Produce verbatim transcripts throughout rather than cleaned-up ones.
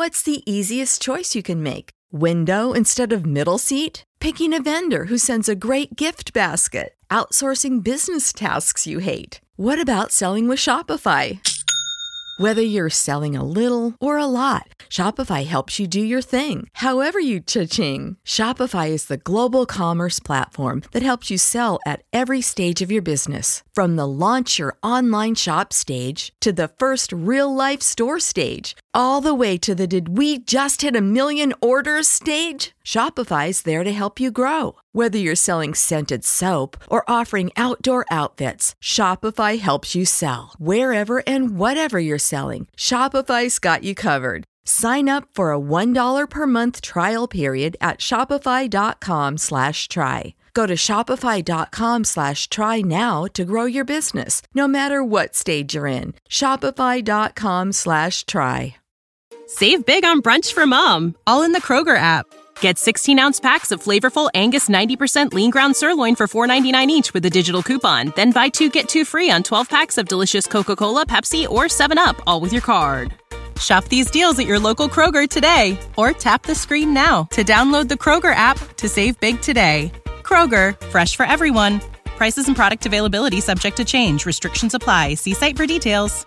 What's the easiest choice you can make? Window instead of middle seat? Picking a vendor who sends a great gift basket? Outsourcing business tasks you hate? What about selling with Shopify? Whether you're selling a little or a lot, Shopify helps you do your thing, however you cha-ching. Shopify is the global commerce platform that helps you sell at every stage of your business. From the launch your online shop stage to the first real-life store stage, all the way to the did we just hit a million orders stage. Shopify's there to help you grow. Whether you're selling scented soap or offering outdoor outfits, Shopify helps you sell. Wherever and whatever you're selling, Shopify's got you covered. Sign up for a one dollar per month trial period at shopify.com slash try. Go to shopify.com slash try now to grow your business, no matter what stage you're in. Shopify.com slash try. Save big on brunch for mom, all in the Kroger app. Get sixteen-ounce packs of flavorful Angus ninety percent lean ground sirloin for four ninety-nine each with a digital coupon. Then buy two, get two free on twelve packs of delicious Coca-Cola, Pepsi, or seven up, all with your card. Shop these deals at your local Kroger today, or tap the screen now to download the Kroger app to save big today. Kroger, fresh for everyone. Prices and product availability subject to change. Restrictions apply. See site for details.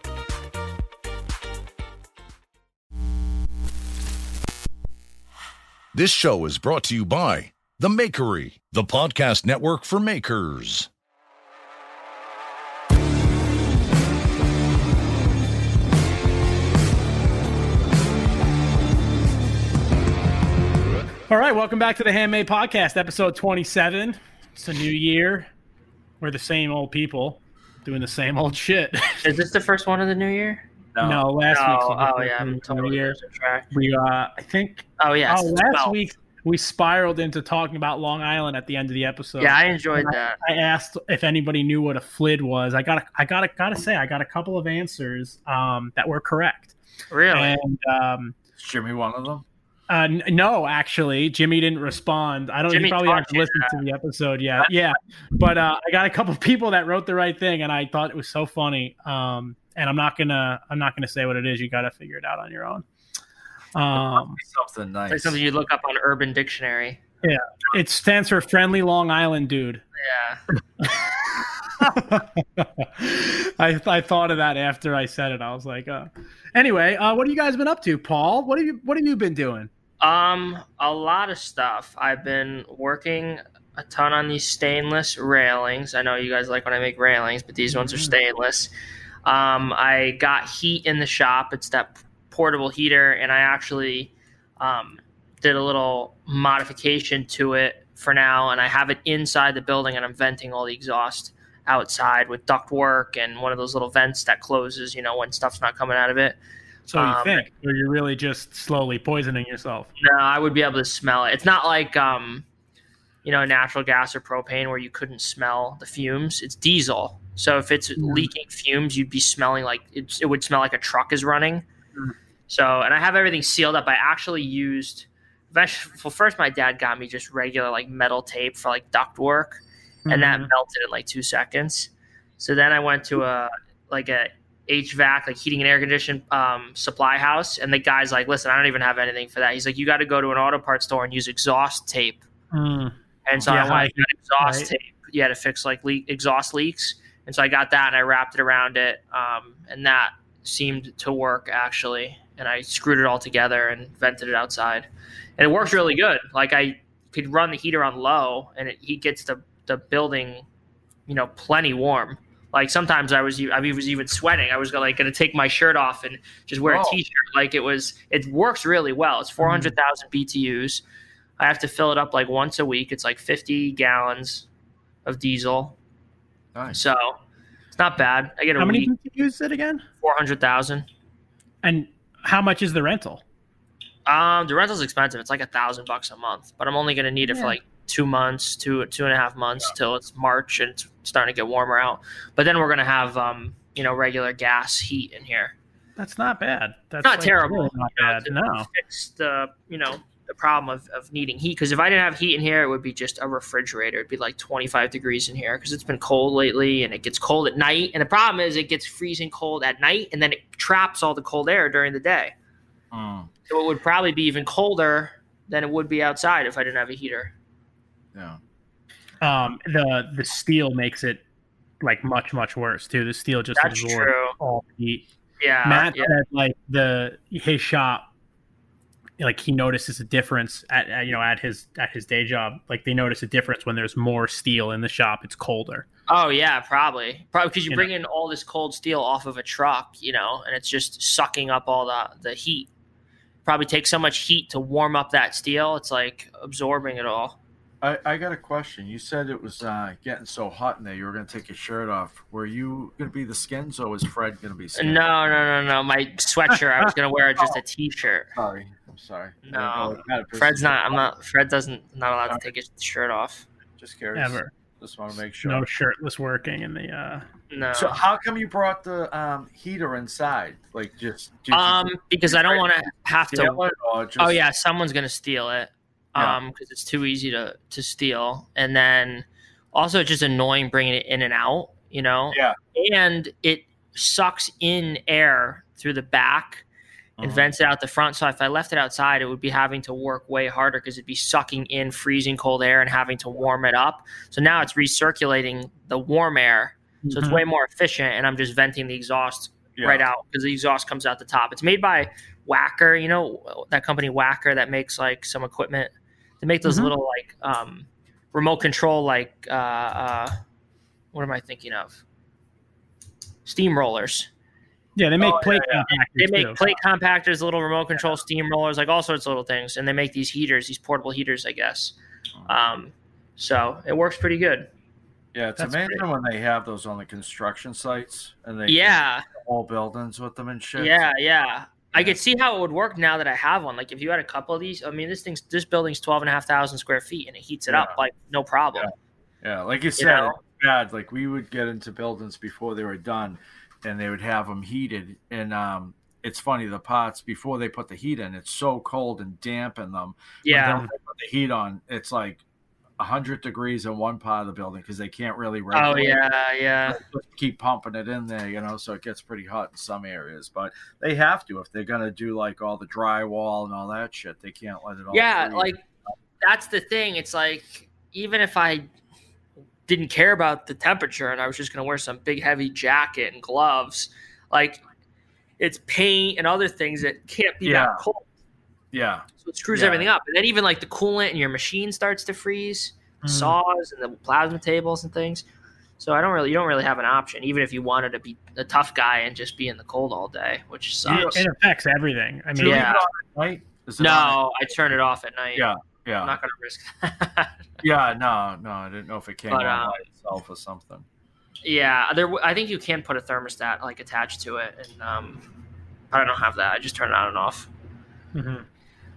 This show is brought to you by The Makery, the podcast network for makers. All right, welcome back to the Handmade Podcast, episode twenty-seven. It's a new year. We're the same old people doing the same old shit. Is this the first one of the new year? No, no last no, week. Oh, yeah, I'm totally losing track. We, uh, I think. Oh, yeah. Oh, last twelve. Week we spiraled into talking about Long Island at the end of the episode. Yeah, I enjoyed that. I, I asked if anybody knew what a F L I D was. I got, a, I got, a, gotta say, I got a couple of answers um, that were correct. Really? And um, is Jimmy one of them? Uh, n- no, actually, Jimmy didn't respond. I don't. Jimmy he probably hasn't listened to the episode yet. Yeah, but uh, I got a couple people that wrote the right thing, and I thought it was so funny. Um, and I'm not gonna, I'm not gonna say what it is. You got to figure it out on your own. Um, something nice. Like something you look up on Urban Dictionary. Yeah, it stands for Friendly Long Island Dude. Yeah. I I thought of that after I said it. I was like, uh. Anyway, uh, what have you guys been up to, Paul? What have you What have you been doing? Um, a lot of stuff. I've been working a ton on these stainless railings. I know you guys like when I make railings, but these ones are stainless. Um, I got heat in the shop. It's that portable heater, and I actually um, did a little modification to it for now, and I have it inside the building, and I'm venting all the exhaust outside with duct work and one of those little vents that closes, you know, when stuff's not coming out of it. So you um, think, or you're really just slowly poisoning yourself? No, I would be able to smell it. It's not like, um, you know, natural gas or propane where you couldn't smell the fumes. It's diesel. So if it's mm. leaking fumes, you'd be smelling like it, it would smell like a truck is running. Mm. So, and I have everything sealed up. I actually used, well, first my dad got me just regular like metal tape for like duct work, mm-hmm. and that melted in like two seconds. So then I went to a like a H V A C, like heating and air conditioning um, supply house, and the guy's like, "Listen, I don't even have anything for that." He's like, "You got to go to an auto parts store and use exhaust tape." Mm. And so yeah, I went and got exhaust right. tape, yeah, to fix like leak exhaust leaks. And so I got that and I wrapped it around it, um, and that seemed to work actually. And I screwed it all together and vented it outside, and it works really good. Like I could run the heater on low, and it he gets the the building, you know, plenty warm. Like sometimes I was I was even sweating. I was gonna, like going to take my shirt off and just wear Whoa. a t-shirt. Like it was, it works really well. It's four hundred thousand B T Us. I have to fill it up like once a week. It's like fifty gallons of diesel. Nice. So it's not bad. I get a How many week. B T Us is it again? four hundred thousand. And how much is the rental? Um, the rental's expensive. It's like a thousand bucks a month, but I'm only going to need it yeah. for like two months, two, two and a half months yeah. till it's March and it's starting to get warmer out. But then we're going to have, um, you know, regular gas heat in here. That's not bad. That's not like terrible. Really not you know, bad. to No. fix the, you know, the problem of, of needing heat. Because if I didn't have heat in here, it would be just a refrigerator. It'd be like twenty-five degrees in here because it's been cold lately and it gets cold at night. And the problem is it gets freezing cold at night and then it traps all the cold air during the day. Mm, So it would probably be even colder than it would be outside if I didn't have a heater. yeah. Um, the the steel makes it like much much worse too. The steel just That's absorbs true. all the heat. Yeah. Matt yeah. said like the his shop, like he notices a difference at, at you know at his at his day job. Like they notice a difference when there's more steel in the shop. It's colder. Oh yeah, probably. Probably because you, You bring know. in all this cold steel off of a truck, you know, and it's just sucking up all the, the heat. Probably takes so much heat to warm up that steel. It's like absorbing it all. I, I got a question. You said it was uh, getting so hot in there you were going to take your shirt off. Were you going to be the skins or was Fred going to be skins? No, no, no, no. My sweatshirt. I was gonna wear just a t-shirt. Sorry. I'm sorry. I didn't know No, what kind of person Fred's you not. I'm were. not. Fred doesn't. Not allowed to take his shirt off. Just curious. Ever. Just want to make sure. No shirtless working in the. Uh... No. So how come you brought the um, heater inside? Like just did you Um, because I don't want to have steal to. it or just, Oh yeah, someone's gonna steal it. Yeah. Um, because it's too easy to to steal, and then also it's just annoying bringing it in and out. You know. Yeah. And it sucks in air through the back and Mhm. vents it out the front. So if I left it outside, it would be having to work way harder because it'd be sucking in freezing cold air and having to warm it up. So now it's recirculating the warm air. So it's Mhm. way more efficient, and I'm just venting the exhaust Yeah. right out because the exhaust comes out the top. It's made by Wacker, you know, that company Wacker that makes like some equipment. They make those Mhm. little like um, remote control, like, uh, uh, what am I thinking of? Steamrollers. Yeah, they make Oh, plate yeah, compactors They make too. plate compactors, little remote control steamrollers, like all sorts of little things. And they make these heaters, these portable heaters, I guess. Um, so it works pretty good. Yeah, it's That's amazing great. when they have those on the construction sites and they Yeah. can whole buildings with them and shit. Yeah, yeah. I Yeah. could see how it would work now that I have one. Like if you had a couple of these, I mean, this thing's this building's twelve and a half thousand square feet, and it heats it up Yeah. like no problem. Yeah, like you said, know? it's bad. Like we would get into buildings before they were done, and they would have them heated. And um, it's funny, the pots before they put the heat in, it's so cold and damp in them. But then Yeah. when they put the heat on, it's like a hundred degrees in one part of the building because they can't really Oh regulate. yeah, yeah. Just keep pumping it in there, you know, so it gets pretty hot in some areas. But they have to if they're gonna do like all the drywall and all that shit. They can't let it all. Yeah, freeze. like that's the thing. It's like even if I didn't care about the temperature and I was just gonna wear some big heavy jacket and gloves, like it's paint and other things that can't be Yeah. that cold. yeah, So it screws Yeah. everything up. And then even like the coolant in your machine starts to freeze, Mhm. saws and the plasma tables and things. So I don't really, you don't really have an option, even if you wanted to be a tough guy and just be in the cold all day, which It, sucks. it affects everything. I Do mean, you leave Yeah. it on at night? Is it on No, I turn it off at night. at- Yeah, I'm yeah, not going to risk that. yeah. No, no, I didn't know if it came But, on um, by itself or something. Yeah, there. I think you can put a thermostat like attached to it, and um, I don't have that. I just turn it on and off. mhm.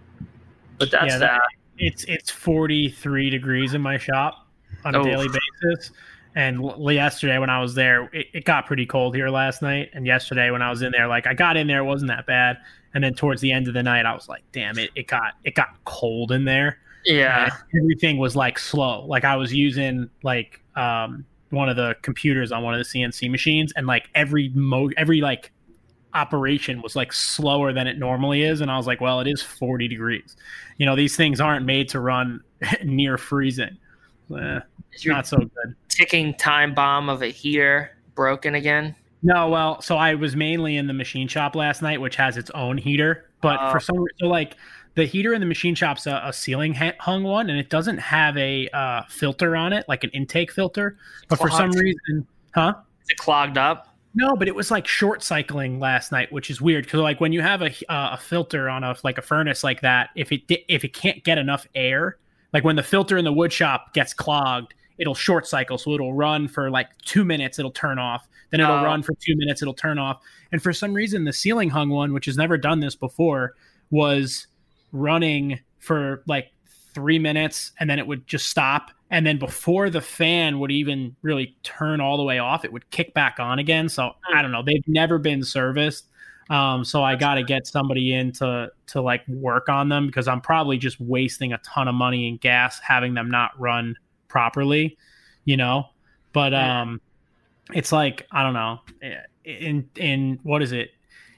But that's Yeah, that. that- it's it's forty-three degrees in my shop on a Oof. daily basis. And l- yesterday when I was there, it, it got pretty cold here last night. And yesterday when I was in there, like I got in there, it wasn't that bad. And then towards the end of the night, I was like, damn it, it got it got cold in there. Yeah, And everything was like slow. Like I was using like um, one of the computers on one of the C N C machines, and like every mo every like operation was like slower than it normally is. And I was like, well, it is forty degrees. You know, these things aren't made to run near freezing. Eh, is your not so good. ticking time bomb of a heater broken again? No, well, so I was mainly in the machine shop last night, which has its own heater. But Oh. for some, so like the heater in the machine shop's a, a ceiling ha- hung one, and it doesn't have a uh, filter on it, like an intake filter. But for some Clogged. reason, huh? Is it clogged up? No, but it was like short cycling last night, which is weird because like when you have a uh, a filter on a like a furnace like that, if it di- if it can't get enough air, like when the filter in the wood shop gets clogged, it'll short cycle, so it'll run for like two minutes, it'll turn off, then it'll Oh. run for two minutes, it'll turn off, and for some reason the ceiling hung one, which has never done this before, was running for like three minutes and then it would just stop. And then before the fan would even really turn all the way off, it would kick back on again. So I don't know. They've never been serviced. Um, so I got to get somebody in to, to like work on them because I'm probably just wasting a ton of money and gas having them not run properly, you know? But um, it's like, I don't know. In, in what is it?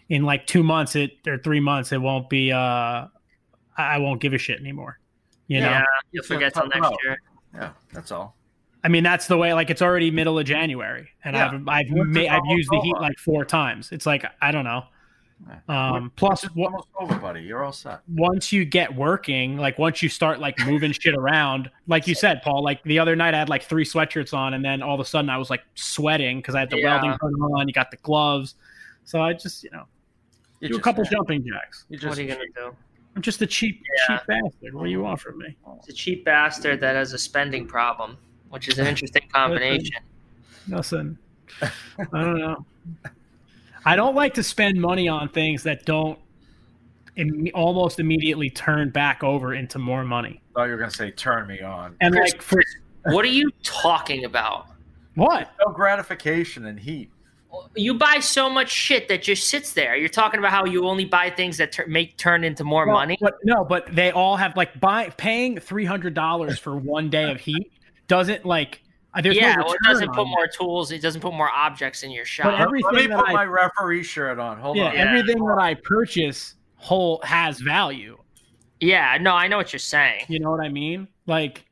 in like two months it or three months it won't be. Uh, I won't give a shit anymore. You yeah, know, you'll forget till next year. Yeah, that's all. I mean, that's the way. Like, it's already middle of January, and Yeah. I've I've Winter's made, I've almost used the heat over. like four times. It's like I don't know. Um, Winter's plus, what, almost over, buddy. You're all set. once you get working, like once you start like moving shit around, like you said, Paul. Like the other night, I had like three sweatshirts on, and then all of a sudden, I was like sweating because I had the Yeah. welding hood on. You got the gloves, so I just you know You do a just- couple jumping jacks. You What just are you gonna do? I'm just a cheap Yeah. cheap bastard. What do you want from me? It's a cheap bastard that has a spending problem, which is an interesting combination. Listen, I don't know. I don't like to spend money on things that don't Im- almost immediately turn back over into more money. thought you were gonna say turn me on. And Chris, like for What are you talking about? what? No gratification and heat. You buy so much shit that just sits there. You're talking about how you only buy things that tur- make turn into more Well, money. But no, but they all have like buy paying three hundred dollars for one day of heat doesn't like uh, there's Yeah, no well, it return doesn't put on more that. tools. It doesn't put more objects in your But shop. every- Let me Everything put that I- my referee shirt on. Hold Yeah, on. Yeah. everything that I purchase whole has value. Yeah, no, I know what you're saying. You know what I mean? Like,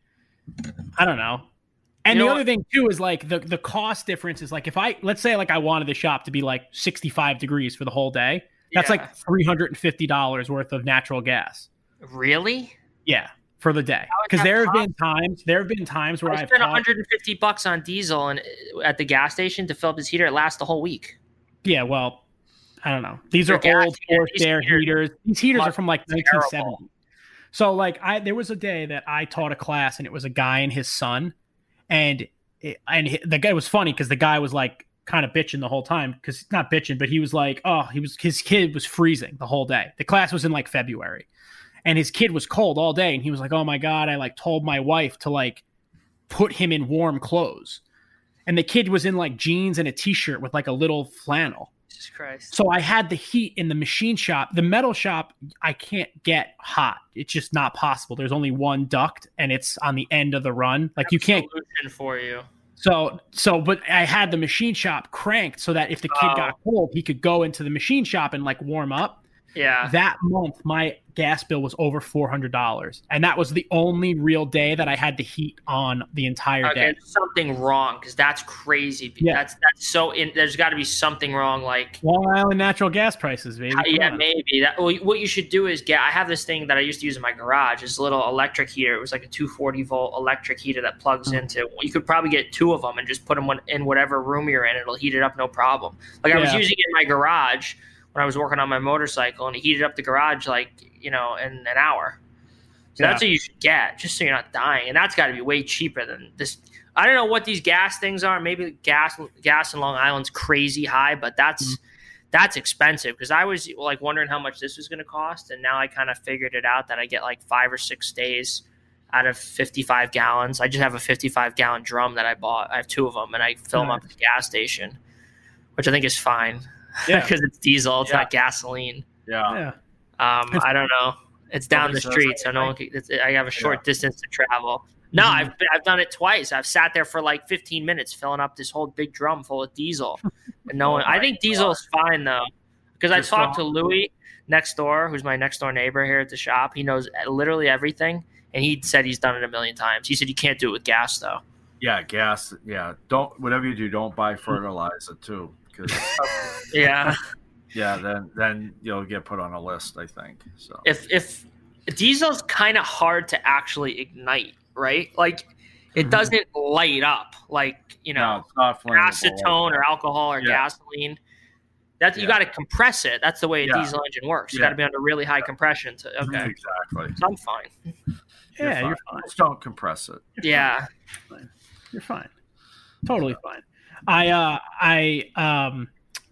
I don't know. And You the know other what- thing too is like the the cost difference is like if I let's say like I wanted the shop to be like sixty-five degrees for the whole day, that's Yeah. like three hundred fifty dollars worth of natural gas. Really? Yeah, for the day. is Because that there have been times there have been times where I I've spent bought- one hundred fifty bucks on diesel and at the gas station to fill up this heater. It lasts the whole week. yeah, well, I don't know. These Your are gas old heater- forced these air heaters heaters. These heaters are must from like be nineteen seventy. terrible. So like I there was a day that I taught a class and it was a guy and his son, and it, and he- the guy was funny because the guy was like kind of bitching the whole time because not bitching, but he was like, oh, he was his kid was freezing the whole day. The class was in like February, and his kid was cold all day, and he was like, oh my god, I like told my wife to like put him in warm clothes, and the kid was in like jeans and a t-shirt with like a little flannel. Jesus Christ. So I had the heat in the machine shop. The metal shop, I can't get hot. It's just not possible. There's only one duct, and it's on the end of the run. Like you can't. Solution for you. So so, but I had the machine shop cranked so that if the kid Oh. got cold, he could go into the machine shop and like warm up. Yeah. That month, my gas bill was over four hundred dollars, and that was the only real day that I had the heat on the entire Okay, day. there's something wrong because that's crazy. Yeah. That's that's so. In, there's got to be something wrong. Like, Long Island natural gas prices, baby. uh, Come yeah, on. maybe that. Well, what you should do is get. I have this thing that I used to use in my garage. This little electric heater. It was like a two forty volt electric heater that plugs Mm. into. You could probably get two of them and just put them in whatever room you're in. It'll heat it up, no problem. Like I was Yeah. using it in my garage when I was working on my motorcycle, and it heated up the garage like you know in an hour. So that's Yeah. what you should get, just so you're not dying. And that's got to be way cheaper than this. I don't know what these gas things are. Maybe gas gas in Long Island's crazy high, but that's Mm-hmm. that's expensive because I was like wondering how much this was going to cost, and now I kind of figured it out that I get like five or six days out of fifty-five gallons. I just have a fifty-five gallon drum that I bought. I have two of them, and I fill them up at the gas station, which I think is fine Yeah. because it's diesel. It's Yeah. not gasoline. Yeah. Yeah. Um, It's- I don't know. It's down the Nobody says street, so no one. Can, it's, I have a short Yeah. distance to travel. No, Mhm. I've I've done it twice. I've sat there for like fifteen minutes filling up this whole big drum full of diesel, and no one. Oh I my think diesel is fine though, because I Just talked to don't- Louis next door, who's my next door neighbor here at the shop. He knows literally everything, and he said he's done it a million times. He said you can't do it with gas though. Yeah, gas. Yeah, don't whatever you do, don't buy fertilizer too, because Yeah. yeah, then then you'll get put on a list. I think so. if if diesel's kind of hard to actually ignite, right? Like it Mhm. doesn't light up like you know. No, it's not flammable. acetone or alcohol or Yeah. gasoline. That you Yeah. got to compress it. That's the way a Yeah. diesel engine works. You Yeah. got to be under really high compression. To okay, Exactly. so I'm fine. Yeah, you're fine. Just don't compress it. Yeah, You're fine. Totally fine. I uh I um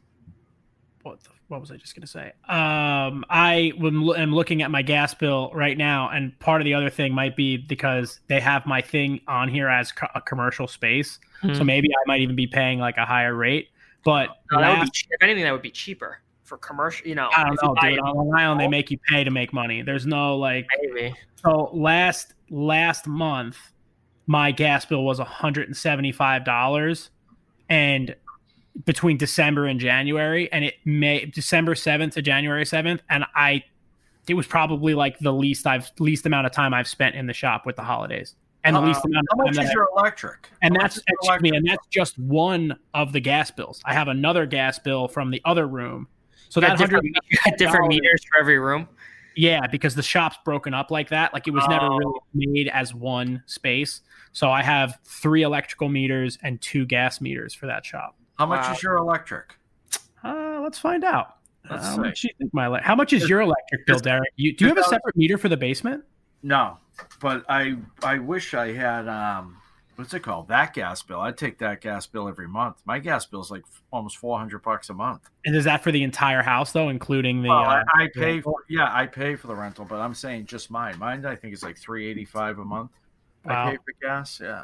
what the, what was I just gonna say? Um I am am looking at my gas bill right now, and part of the other thing might be because they have my thing on here as co- a commercial space, so Mhm. maybe I might even be paying like a higher rate. But no, that would be, last- che- if anything, that would be cheaper for commercial. You know, I don't if you know, buy dude. it- On Long Island, they make you pay to make money. There's no like. maybe. So last last month, my gas bill was one hundred seventy-five dollars, and between December and January, and it may December seventh to January seventh, and I it was probably like the least I've least amount of time I've spent in the shop with the holidays. And the least uh, amount how of much time is that your I, electric? and How that's much is your excuse me, electric? and that's just one of the gas bills. I have another gas bill from the other room. So You that got different, hundred you got different meters for every room. yeah, because the shop's broken up like that. Like it was never Oh. really made as one space. So I have three electrical meters and two gas meters for that shop. How much Wow. is your electric? Uh, let's find out. Let's Uh, how see. much do you think my ele- How much is your electric bill, Derek? You, do you have a separate meter for the basement? No, but I I wish I had um what's it called, that gas bill. I'd take that gas bill every month. My gas bill's like almost four hundred bucks a month. And is that for the entire house though, including the? Well, uh, I, I pay for yeah I pay for the rental, but I'm saying just mine. Mine I think is like three eighty five a month. Wow. I pay for gas. Yeah.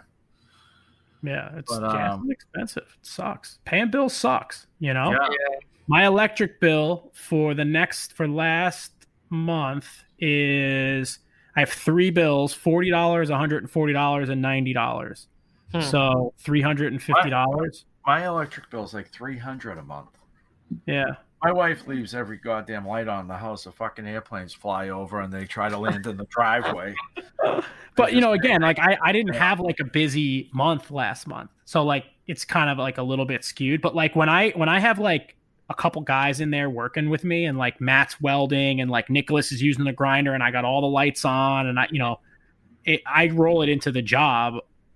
yeah, it's but, gas um, is expensive. It sucks. Paying bills sucks. You know. Yeah. My electric bill for the next for last month is I have three bills: forty dollars, one hundred and forty dollars, and ninety dollars. Hmm. So three hundred and fifty dollars. My electric bill is like three hundred a month. Yeah. My wife leaves every goddamn light on in the house. The fucking airplanes fly over and they try to land in the driveway. But you know, again, like I, I didn't have like a busy month last month, so like it's kind of like a little bit skewed. But like when I when I have like a couple guys in there working with me, and like Matt's welding, and like Nicholas is using the grinder, and I got all the lights on, and I you know, it, I roll it into the job.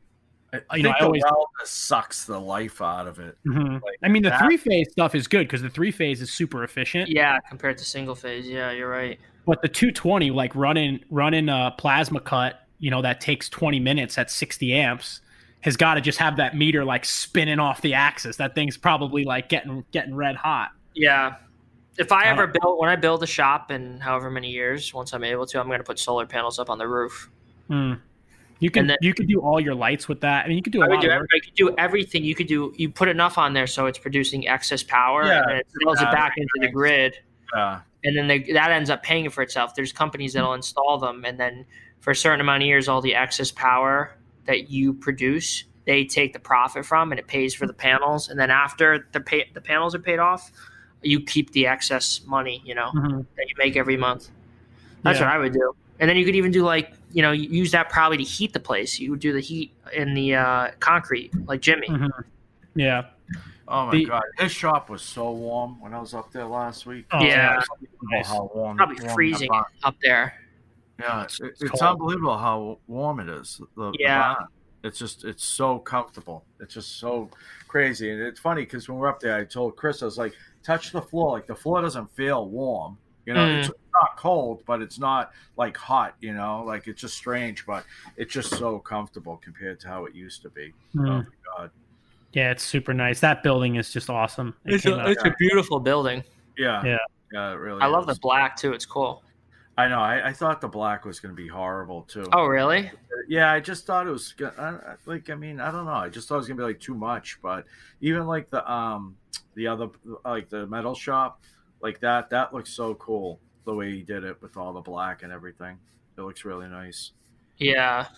I You know, think I the always- wellness sucks the life out of it. Mhm. Like I mean, the that- three phase stuff is good because the three phase is super efficient. Yeah, compared to single phase. Yeah, you're right. But the two twenty, like running running a plasma cut, you know, that takes twenty minutes at sixty amps, has got to just have that meter like spinning off the axis. That thing's probably like getting getting red hot. Yeah. If I I ever don't- build, when I build a shop in however many years, once I'm able to, I'm going to put solar panels up on the roof. Hmm. You can And then- you can do all your lights with that. I mean, you could do a I would lot do, of every- work. I could do everything. You could do, you put enough on there so it's producing excess power, Yeah, and then it sells it yeah, back into the grid. Uh, And then they, that ends up paying for itself. There's companies that'll install them, and then for a certain amount of years, all the excess power that you produce, they take the profit from, and it pays for the panels. And then after the pay, the panels are paid off, you keep the excess money, you know, Mhm. that you make every month. That's Yeah. what I would do. And then you could even do like, you know, you use that probably to heat the place. You would do the heat in the uh, concrete, like Jimmy. Mhm. Yeah. oh my The- god, his shop was so warm when I was up there last week. Oh, Yeah. It's unbelievable how warm, Probably warm freezing the barn- up there. Yeah, it's, it's cold. unbelievable how warm it is. The, the Yeah. barn. It's just it's so comfortable. It's just so crazy, and it's funny because when we're up there, I told Chris, I was like, touch the floor. Like the floor doesn't feel warm. You know, Mm. it's not cold, but it's not like hot. You know, like it's just strange, but it's just so comfortable compared to how it used to be. Mm. Oh my god. Yeah, it's super nice. That building is just awesome. It It's came a, out- it's a beautiful building. Yeah. Yeah. Yeah, it really. I love the is. black too. It's cool. I know. I, I thought the black was going to be horrible too. Oh, really? Yeah, I just thought it was go- I- I- like I mean I don't know. I just thought it was gonna be like too much. But even like the um the other like the metal shop like that that looks so cool the way he did it with all the black and everything. It looks really nice. Yeah.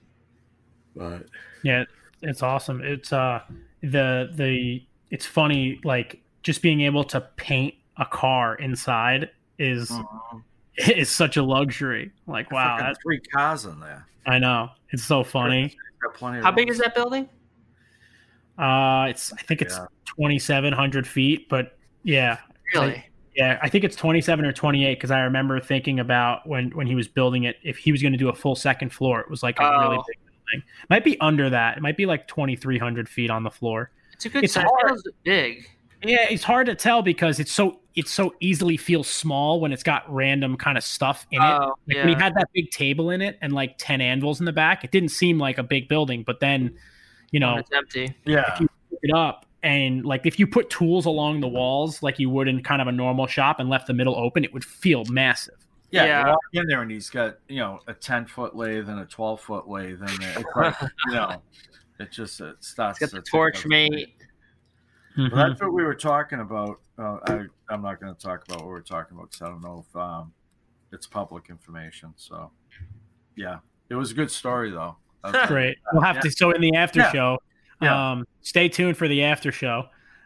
But Yeah, it's awesome. It's uh the the it's funny, like just being able to paint a car inside is Mhm. is such a luxury. Like wow, Freaking that's, three cars in there. I know. It's so funny. Got plenty of How big room. is that building? Uh it's I think it's Yeah. twenty-seven hundred feet, but yeah. Really? Yeah, I think it's twenty-seven or twenty-eight because I remember thinking about when when he was building it, if he was going to do a full second floor, it was like a really Oh. big building. Might be under that. It might be like twenty-three hundred feet on the floor. It's a good It's size. hard. It's big. Yeah, it's hard to tell because it's so it's so easily feels small when it's got random kind of stuff in it. Oh, Like when he yeah. had that big table in it and like ten anvils in the back, it didn't seem like a big building. But then, you know, When it's empty. Yeah. if you pick it up and like if you put tools along the walls like you would in kind of a normal shop and left the middle open, it would feel massive. Yeah, Yeah. you walk in there and he's got, you know, a ten foot lathe and a twelve foot lathe in there. It's like, you know, it just it starts It's got the to- torch mate. Well, that's what we were talking about. Uh, I, I'm not going to talk about what we we're talking about because I don't know if um, it's public information. So, yeah, it was a good story, though. That's- Great. We'll have Yeah. to. So in the after Yeah. show, Yeah. um, stay tuned for the after show.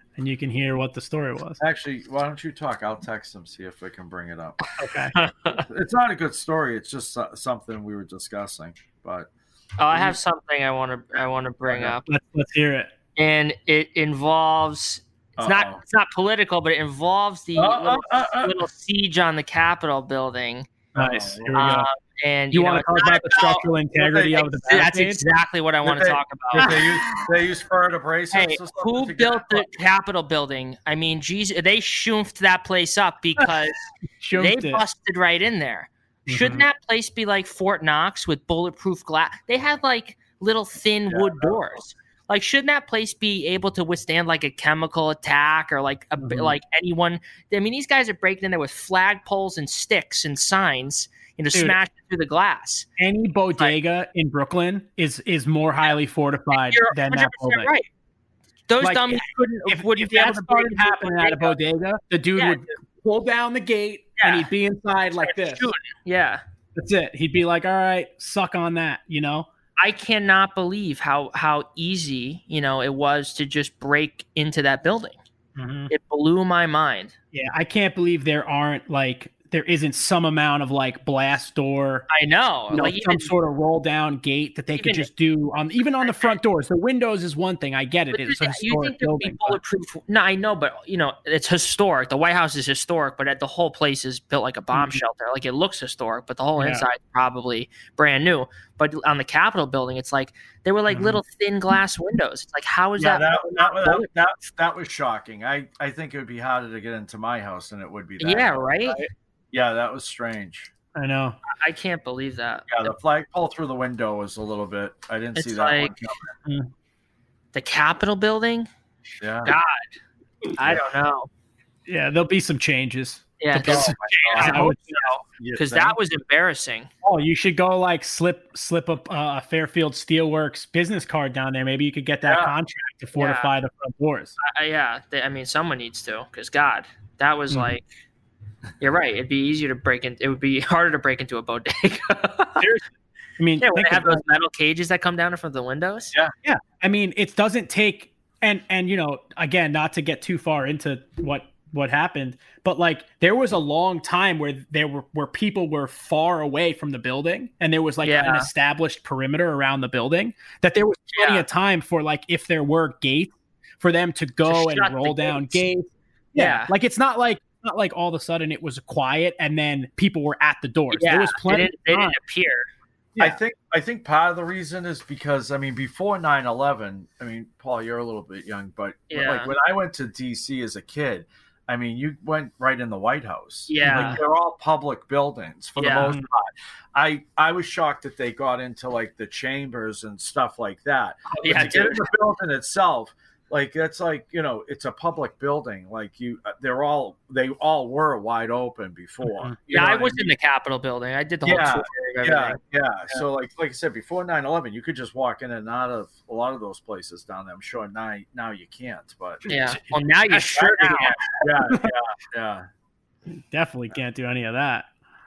and you can hear what the story was. Actually, why don't you talk? I'll text him, see if I can bring it up. Okay. It's not a good story. It's just uh, something we were discussing. But Oh, I have something I want to I want to bring up, Let's let's hear it. and it involves. It's Uh-oh. not it's not political, but it involves the Uh, little, uh, uh, uh. little siege on the Capitol building. Nice. Here we go. Um, and you you, want know, to talk it's not about the structural integrity of the That's barricade? exactly what I want to Did they- talk Did about. they use they use furred abrasives? Hey, or something who to get built it? the Capitol building? I mean, geez, they shoofed that place up because Shoofed they it. busted right in there. Shouldn't Mhm. that place be like Fort Knox with bulletproof glass? They had like little thin wood doors. Like, shouldn't that place be able to withstand like a chemical attack or like a Mhm. like anyone? I mean, these guys are breaking in there with flagpoles and sticks and signs, you know, Dude. smashing through the glass. Any bodega in Brooklyn is is more highly fortified You're than one that hundred percent building. right. Those Like, dummies couldn't If, wouldn't if be able that to break started into a happening at a bodega. bodega, the dude Yeah, would pull down the gate Yeah. and he'd be inside like this. Shooting. Yeah. That's it. He'd be like, "All right, suck on that," you know. I cannot believe how how easy, you know, it was to just break into that building. It blew my mind. Yeah, I can't believe there aren't like there isn't some amount of like blast door, I know. you know, like some even, sort of roll down gate that they could even- just do on even on the front doors. The windows is one thing. I get it. but It's a you historic think there'd be building. but- bulletproof? No, I know, but you know, it's historic. The White House is historic, but the whole place is built like a bomb Mhm. shelter. Like it looks historic, but the whole Yeah. inside is probably brand new. But on the Capitol building, it's like they were like Mhm. little thin glass windows. It's like how is Yeah, that? that, that, that, that, that was shocking. I, I think it would be harder to get into my house than it would be that. yeah, right. Yeah, that was strange. I know. I can't believe that. Yeah, the flagpole through the window was a little bit. I didn't It's see that like- one coming. The Capitol building. Yeah. God, I don't know. Yeah, there'll be some changes. Yeah, There'll be that's- some I changes. I hope would- so. You Because think? that was embarrassing. Oh, you should go like slip slip up uh, a Fairfield Steelworks business card down there. Maybe you could get that Yeah. contract to fortify the front doors. Uh, yeah, they, I mean, someone needs to. Because God, that was Mhm. like. You're right. It'd be easier to break in. It would be harder to break into a bodega. Seriously. I mean, Yeah, when think they have about those metal cages that come down in front of the windows. Yeah. Yeah, I mean, it doesn't take and and you know, again, not to get too far into what what happened, but like there was a long time where there were where people were far away from the building and there was like Yeah. an established perimeter around the building that there was plenty Yeah. of time for like if there were gates for them to go shut and the roll down gates. gates. Yeah. Yeah. Like it's not like not like all of a sudden it was quiet and then people were at the doors. Yeah, there was they plenty didn't, of they time. didn't appear. Yeah. I think I think part of the reason is because I mean before nine eleven, I mean Paul, you're a little bit young, but Yeah. like when I went to D C as a kid, I mean you went right in the White House. Yeah. like they're all public buildings for Yeah. the most part. I I was shocked that they got into like the chambers and stuff like that. But Yeah, to get in dude. the building itself, like that's like you know it's a public building. Like you, they're all they all were wide open before. Mhm. You Yeah, know I what was mean? in the Capitol building. I did the whole Yeah, tour of Yeah, everything. yeah. So like like I said, before nine eleven, you could just walk in and out of a lot of those places down there. I'm sure now now you can't, but Yeah. Well, now you sure now, can. yeah, yeah, yeah. Definitely can't do any of that.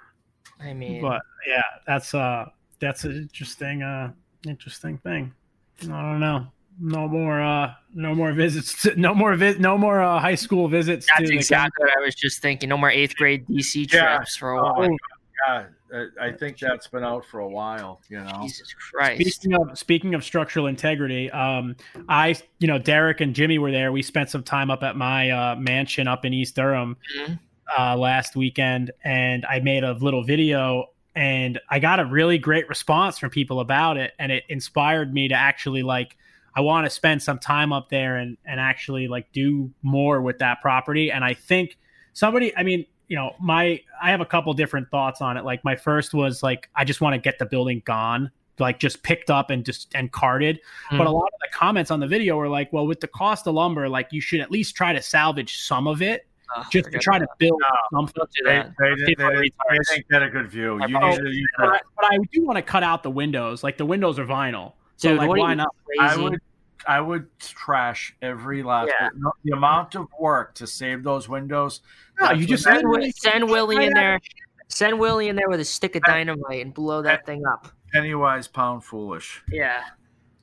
I mean, But yeah, that's uh that's an interesting uh interesting thing. I don't know. No more uh no more visits to, no more vi- no more uh, high school visits that's to exactly what I was just thinking. No more eighth grade D C Yeah. trips for a while. Oh, yeah. uh, I think that's been out for a while. You know. Jesus Christ. Speaking of speaking of structural integrity, um, I you know Derek and Jimmy were there. We spent some time up at my uh, mansion up in East Durham Mhm. uh, last weekend, and I made a little video, and I got a really great response from people about it, and it inspired me to actually like I want to spend some time up there and and actually like do more with that property. And I think somebody, I mean, you know, my I have a couple different thoughts on it. Like my first was like I just want to get the building gone, like just picked up and just and carted. Mm. But a lot of the comments on the video were like, well, with the cost of lumber, like you should at least try to salvage some of it Oh, just to forget try to that. build No. something. Don't do They, that. they, did- People they, are did- they retards. didn't get a good view. You Oh, need to, you But I, but I do want to cut out the windows. Like the windows are vinyl. So Dude, like what are why you, not? I crazy? would I would trash every last Yeah. bit. No, the amount of work to save those windows. No, that's you just what- Send, Wi- send Willie in Right there. Send Willie in there with a stick of dynamite and blow that thing up. penny wise, pound foolish. Yeah.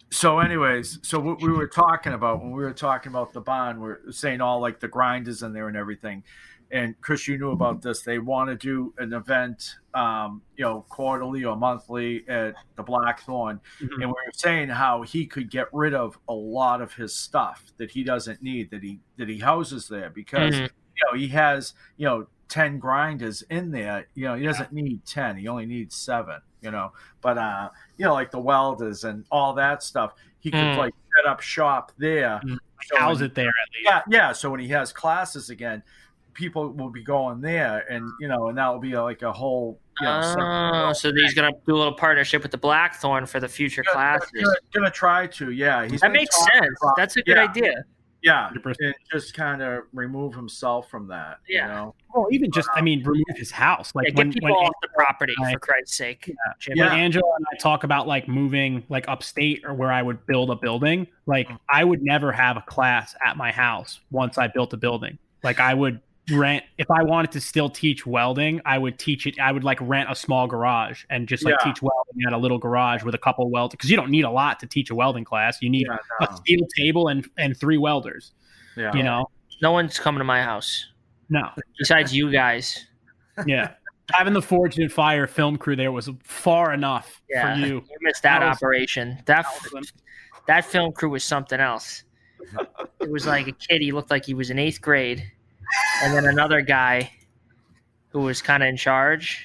So, anyways, so what we were talking about when we were talking about the bond, we're saying all like the grinders in there and everything. And Chris, you knew about this. They want to do an event, um, you know, quarterly or monthly at the Blackthorn. Mm-hmm. And we were saying how he could get rid of a lot of his stuff that he doesn't need, that he that he houses there, because mm-hmm. you know he has you know ten grinders in there. You know, he doesn't yeah. need ten; he only needs seven. You know, but uh, you know, like the welders and all that stuff, he could mm. like set up shop there. Mm. So house it there at least. Yeah, yeah. So when he has classes again, people will be going there, and you know, and that will be a, like a whole. You know, oh, so he's gonna do a little partnership with the Blackthorn for the future gonna, classes. Gonna, gonna try to, yeah. He's that makes sense. About, That's a good yeah. idea. Yeah, and just kind of remove himself from that. Yeah. You know? Well, even just, I mean, remove his house. Like yeah, when, get people when off Angela, the property, I, for Christ's sake. Yeah. Yeah. When Angela and I talk about like moving like upstate or where I would build a building, like mm-hmm. I would never have a class at my house once I built a building. Like I would rent, if I wanted to still teach welding, I would teach it. I would like rent a small garage and just like yeah. teach welding at a little garage with a couple of welders. Because you don't need a lot to teach a welding class. You need yeah, no. a steel table and and three welders. Yeah. You know, no one's coming to my house. No, besides you guys. Yeah, having the Forged in Fire film crew there was far enough yeah, for you. You missed that, that operation. Was, that that, that film crew was something else. It was like a kid. He looked like he was in eighth grade. And then another guy who was kind of in charge.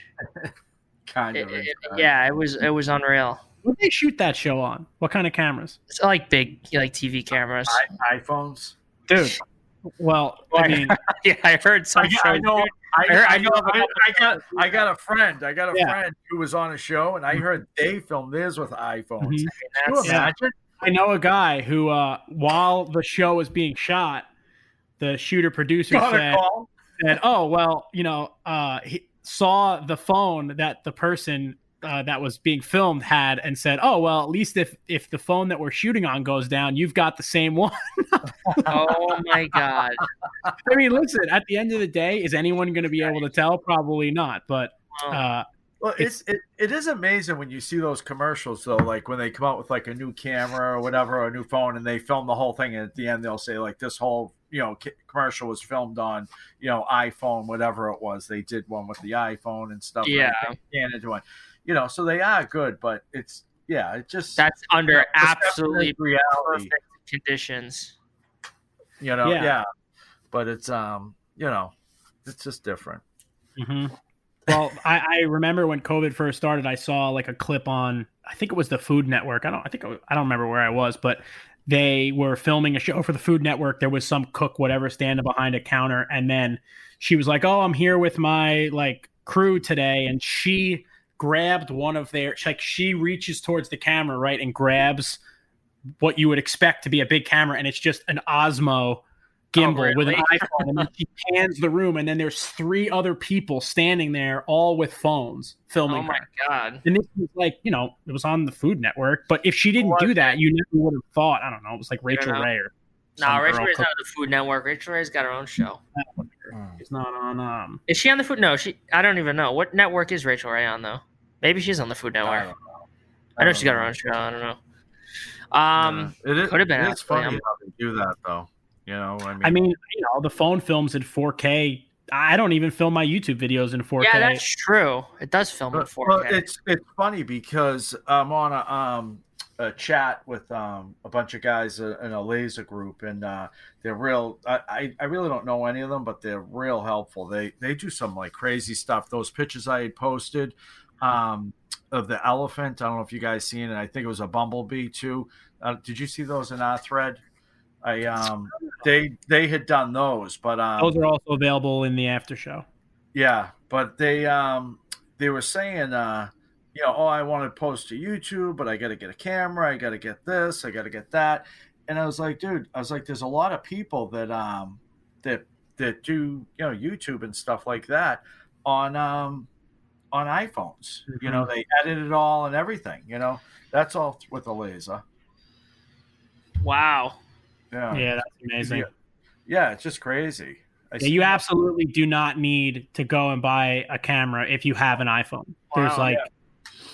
kind of. It, it, yeah, it was it was unreal. What did they shoot that show on? What kind of cameras? It's like big, like T V cameras. I, iPhones, dude. Well, I mean, yeah, I heard some. I, I know. I, heard, I, know I, I got. I got a friend. I got a yeah. friend who was on a show, and I heard they filmed theirs with iPhones. Mm-hmm. I mean, that's, yeah. I know a guy who, uh, while the show was being shot, the shooter producer said, said, "Oh well, you know, uh, he saw the phone that the person uh, that was being filmed had, and said, oh well, at least if if the phone that we're shooting on goes down, you've got the same one." Oh my god! I mean, listen. At the end of the day, is anyone going to be able to tell? Probably not. But uh, well, it's it, it is amazing when you see those commercials though, like when they come out with like a new camera or whatever, or a new phone, and they film the whole thing, and at the end they'll say like this whole you know commercial was filmed on you know iPhone, whatever it was. They did one with the iPhone and stuff. Yeah, and into one, you know. So they are good, but it's yeah, it just that's under you know, absolutely reality perfect conditions. You know, yeah. yeah, but it's um, you know, it's just different. Mm-hmm. Well, I, I remember when COVID first started, I saw like a clip on, I think it was the Food Network. I don't, I think it was, I don't remember where I was, but they were filming a show for the Food Network. There was some cook, whatever, standing behind a counter, and then she was like, "Oh, I'm here with my like crew today," and she grabbed one of their, like she reaches towards the camera, right, and grabs what you would expect to be a big camera, and it's just an Osmo gimbal oh, really? with an iPhone, and then she pans the room, and then there's three other people standing there, all with phones, filming. Oh my her. god! And this was like, you know, it was on the Food Network, but if she didn't what? do that, you never would have thought. I don't know. It was like Rachel Ray or no, nah, Rachel Ray's not on the Food Network. Rachel Ray's got her own show. She's not on. Um, is she on the Food? No, she. I don't even know what network is Rachel Ray on though. Maybe she's on the Food Network. I, don't know. I, I know she's got her own show. I don't know. Um, yeah. it is, could have been. It's funny how they do that though. You know, I mean, I mean, you know, the phone films in four K. I don't even film my YouTube videos in four K. Yeah, that's true. It does film but, in four K. Well, it's it's funny because I'm on a um a chat with um a bunch of guys in a laser group, and uh, they're real. I, I I really don't know any of them, but they're real helpful. They they do some like crazy stuff. Those pictures I had posted um of the elephant. I don't know if you guys seen it. I think it was a bumblebee too. Uh, did you see those in our thread? I um they they had done those, but um those are also available in the after show. Yeah, but they um they were saying uh you know, oh, I want to post to YouTube, but I got to get a camera, I got to get this, I got to get that, and I was like, dude, I was like, there's a lot of people that um that that do you know YouTube and stuff like that on um on iPhones. Mm-hmm. You know, they edit it all and everything. You know, that's all with a laser. Wow. Yeah. yeah, that's amazing. Yeah, yeah it's just crazy. I yeah, you that. absolutely do not need to go and buy a camera if you have an iPhone. There's wow, like, yeah.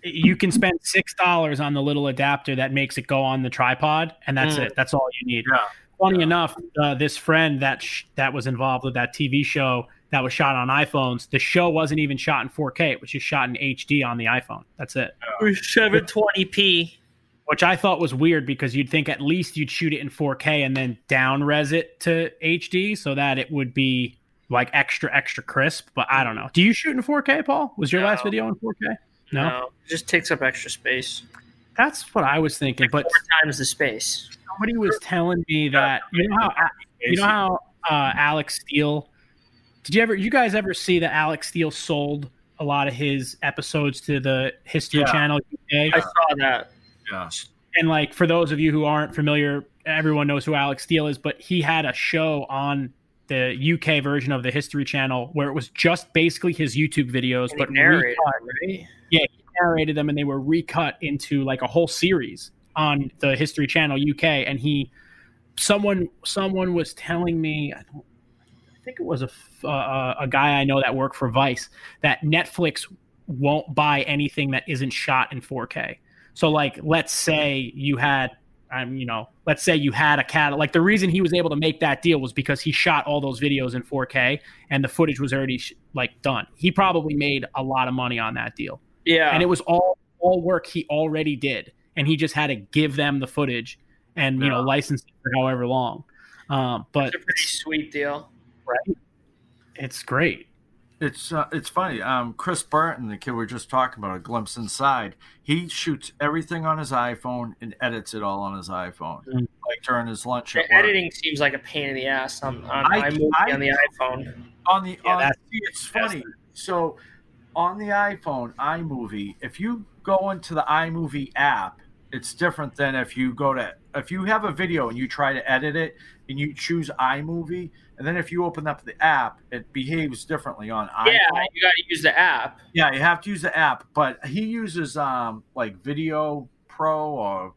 you can spend six dollars on the little adapter that makes it go on the tripod, and that's mm. it. That's all you need. Yeah. Funny yeah. enough, uh, this friend that sh- that was involved with that T V show that was shot on iPhones, the show wasn't even shot in four K. It was just shot in H D on the iPhone. That's it. seven twenty p. Which I thought was weird because you'd think at least you'd shoot it in four K and then down res it to H D so that it would be like extra, extra crisp. But I don't know. Do you shoot in four K, Paul? Was your no. last video in four K? No? no, it just takes up extra space. That's what I was thinking. Like but four times the space. Somebody was telling me that you know how you know how uh, Alex Steele. Did you ever? You guys ever see that Alex Steele sold a lot of his episodes to the History yeah. Channel U K? I saw that. Yeah. And like for those of you who aren't familiar, everyone knows who Alex Steele is. But he had a show on the U K version of the History Channel where it was just basically his YouTube videos, and but narrated, recut, right? Yeah, he narrated them, and they were recut into like a whole series on the History Channel U K. And he, someone, someone was telling me, I don't, I think it was a uh, a guy I know that worked for Vice, that Netflix won't buy anything that isn't shot in four K. So, like, let's say you had. Um, you know, let's say you had a cat. Like the reason he was able to make that deal was because he shot all those videos in four K and the footage was already sh- like done. He probably made a lot of money on that deal. Yeah, and it was all all work he already did, and he just had to give them the footage and you yeah. know license it for however long. Um, but it's a pretty sweet deal, right? It's great. It's uh, it's funny. Um, Chris Burton, the kid we were just talking about, A Glimpse Inside, he shoots everything on his iPhone and edits it all on his iPhone, mm-hmm. like during his lunch. The editing seems like a pain in the ass on, on I, iMovie I, on the iPhone. On the, yeah, on, that's, see, it's funny. So on the iPhone, iMovie, if you go into the iMovie app, it's different than if you go to, if you have a video and you try to edit it and you choose iMovie, and then if you open up the app, it behaves differently on iPhone. Yeah, you got to use the app. Yeah, you have to use the app, but he uses um like Video Pro, or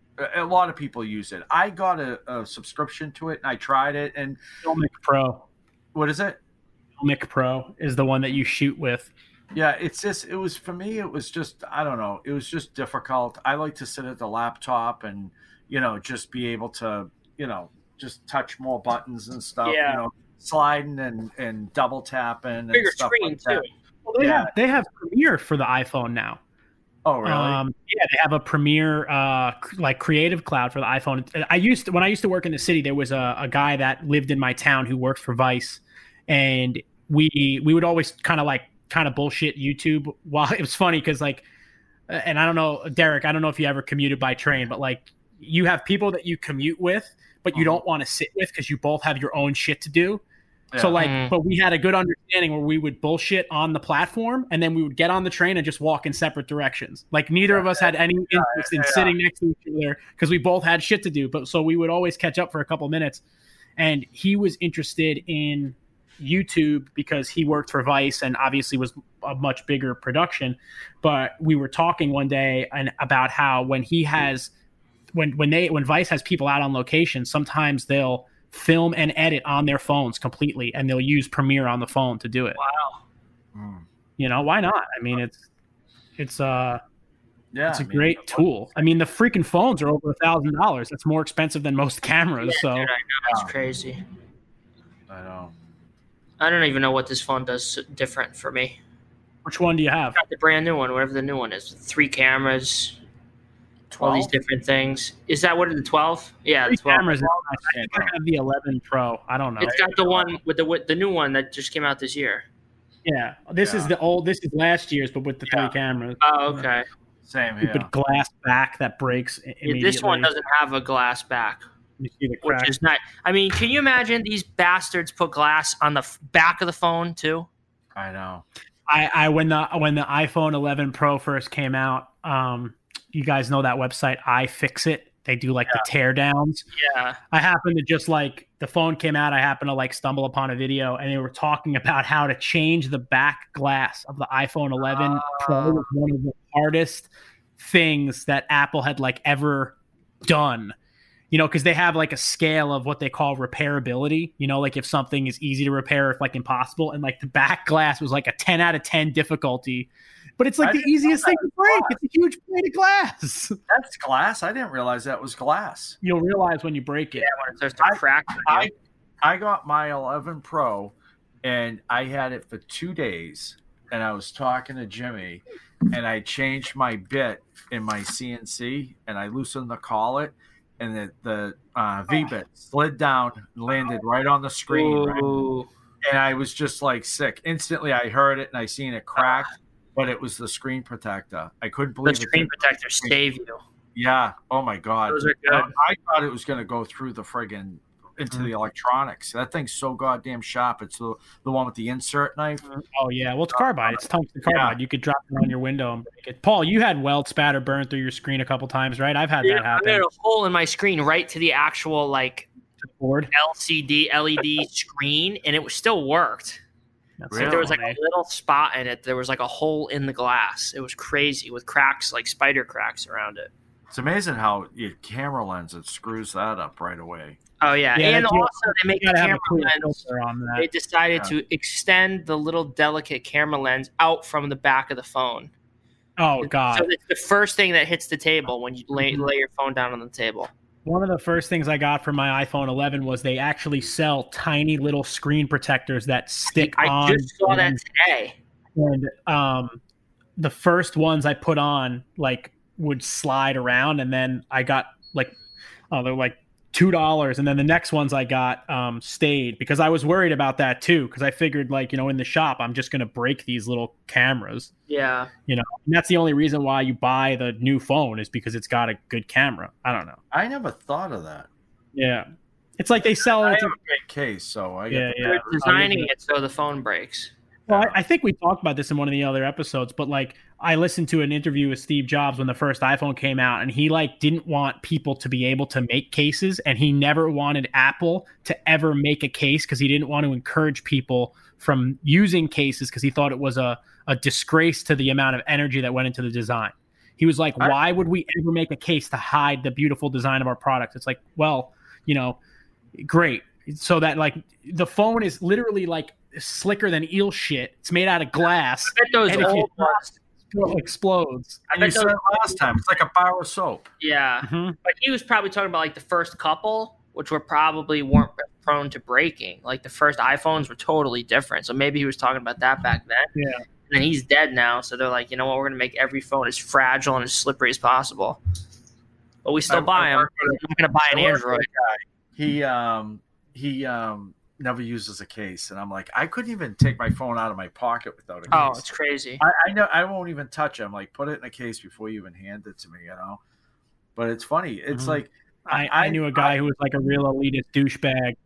a lot of people use it. I got a, a subscription to it and I tried it. And Filmic Pro. What is it? Filmic Pro is the one that you shoot with. Yeah, it's just, it was, for me, it was just, I don't know, it was just difficult. I like to sit at the laptop and, you know, just be able to, you know, just touch more buttons and stuff, yeah. you know, sliding and, and double tapping and bigger stuff screen like that. too. Well, they yeah. have they have Premiere for the iPhone now. Oh, really? Um, yeah, they have a Premiere uh, like Creative Cloud for the iPhone. I used to, when I used to work in the city, there was a, a guy that lived in my town who worked for Vice, and we we would always kind of like kind of bullshit YouTube. While it was funny because like, and I don't know, Derek, I don't know if you ever commuted by train, but like you have people that you commute with, but you don't want to sit with because you both have your own shit to do. Yeah. So like, mm. but we had a good understanding where we would bullshit on the platform and then we would get on the train and just walk in separate directions. Like neither of us had any interest in yeah. sitting next to each other because we both had shit to do. But so we would always catch up for a couple minutes. And he was interested in YouTube because he worked for Vice and obviously was a much bigger production. But we were talking one day and about how when he has, when when they when Vice has people out on location, sometimes they'll film and edit on their phones completely, and they'll use Premiere on the phone to do it. Wow. Mm. You know, why not? I mean, it's it's uh yeah, it's a I mean, great tool. I mean, the freaking phones are over a thousand dollars. That's more expensive than most cameras. Yeah, so dude, I know, that's crazy. I know. I don't even know what this phone does different for me. Which one do you have? I got the brand new one, whatever the new one is. Three cameras. twelve? All these different things. Is that what the twelve? Yeah, Three the twelve. cameras. I think I have the eleven Pro. I don't know. It's got the one with the with the new one that just came out this year. Yeah, this yeah. is the old. This is last year's, but with the yeah. three cameras. Oh, okay. Same here. Stupid glass back that breaks immediately. Yeah, this one doesn't have a glass back. You see the crack. Which is not. I mean, can you imagine these bastards put glass on the f- back of the phone too? I know. I, I when the when the iPhone eleven Pro first came out, um, you guys know that website iFixit. They do like yeah. the tear downs. Yeah. I happened to just like the phone came out. I happened to like stumble upon a video, and they were talking about how to change the back glass of the iPhone eleven uh, Pro. Was one of the hardest things that Apple had like ever done. You know, because they have like a scale of what they call repairability, you know, like if something is easy to repair, if like impossible. And like the back glass was like a ten out of ten difficulty. But it's like I the didn't easiest know thing that to break. was It's a huge plate of glass. That's glass. I didn't realize that was glass. You'll realize when you break it. Yeah, when it starts to I- crack. I I got my eleven Pro, and I had it for two days. And I was talking to Jimmy, and I changed my bit in my C N C, and I loosened the collet, and the the uh, V bit slid down, and landed right on the screen, right? Ooh. And I was just like sick. Instantly, I heard it, and I seen it crack, but it was the screen protector. I couldn't The believe it. screen didn't- protectors save you. Yeah. Oh my god. Those are good. I, I thought it was going to go through the friggin' into the electronics. That thing's so goddamn sharp. It's the the one with the insert knife. Oh yeah, well it's carbide. It's tungsten carbide. You could drop it on your window and break it. Paul, you had weld spatter burn through your screen a couple times, right? I've had Yeah, that I happen. made a hole in my screen right to the actual like Board. L C D L E D screen, and it was still worked. That's Really? Like, there was like a funny. little spot in it. There was like a hole in the glass. It was crazy with cracks, like spider cracks around it. It's amazing how your camera lens it screws that up right away. Oh yeah, Yeah, and that's- also they make You the gotta have camera a clear lens. filter on that. They decided Yeah. to extend the little delicate camera lens out from the back of the phone. Oh god. So it's the first thing that hits the table when you lay, Mhm. lay your phone down on the table. One of the first things I got from my iPhone eleven was they actually sell tiny little screen protectors that stick I on. just saw that and- today. And um, the first ones I put on like would slide around, and then I got like, oh, they're like two dollars, and then the next ones I got um, stayed because I was worried about that too because I figured like you know in the shop I'm just gonna break these little cameras, Yeah. you know, and that's the only reason why you buy the new phone is because it's got a good camera. I don't know. I never thought of that. Yeah, it's like they sell I it. have To, a great case, so I Yeah, get yeah. They're designing it so the phone breaks. Well, I, I think we talked about this in one of the other episodes, but like I listened to an interview with Steve Jobs when the first iPhone came out, and he like didn't want people to be able to make cases, and he never wanted Apple to ever make a case because he didn't want to encourage people from using cases because he thought it was a, a disgrace to the amount of energy that went into the design. He was like, I- why would we ever make a case to hide the beautiful design of our products? It's like, well, you know, great. So that like the phone is literally like slicker than eel shit. It's made out of glass. I bet those And if you old ones. It explodes. I And you bet said those, it last time. It's like a bar of soap. yeah. Mhm. But he was probably talking about like the first couple, which were probably weren't prone to breaking. Like the first iPhones were totally different. So maybe he was talking about that back then. Yeah. And then he's dead now. So they're like, you know what? We're going to make every phone as fragile and as slippery as possible. But we still I- buy I them. work I'm with not going to buy an I work with Android. a guy. He um he um never uses a case, and I'm like, I couldn't even take my phone out of my pocket without a case. Oh, it's crazy. I, I know I won't even touch it. I'm like, put it in a case before you even hand it to me, you know. But it's funny. It's Mhm. like I, I knew a guy who was like a real elitist douchebag.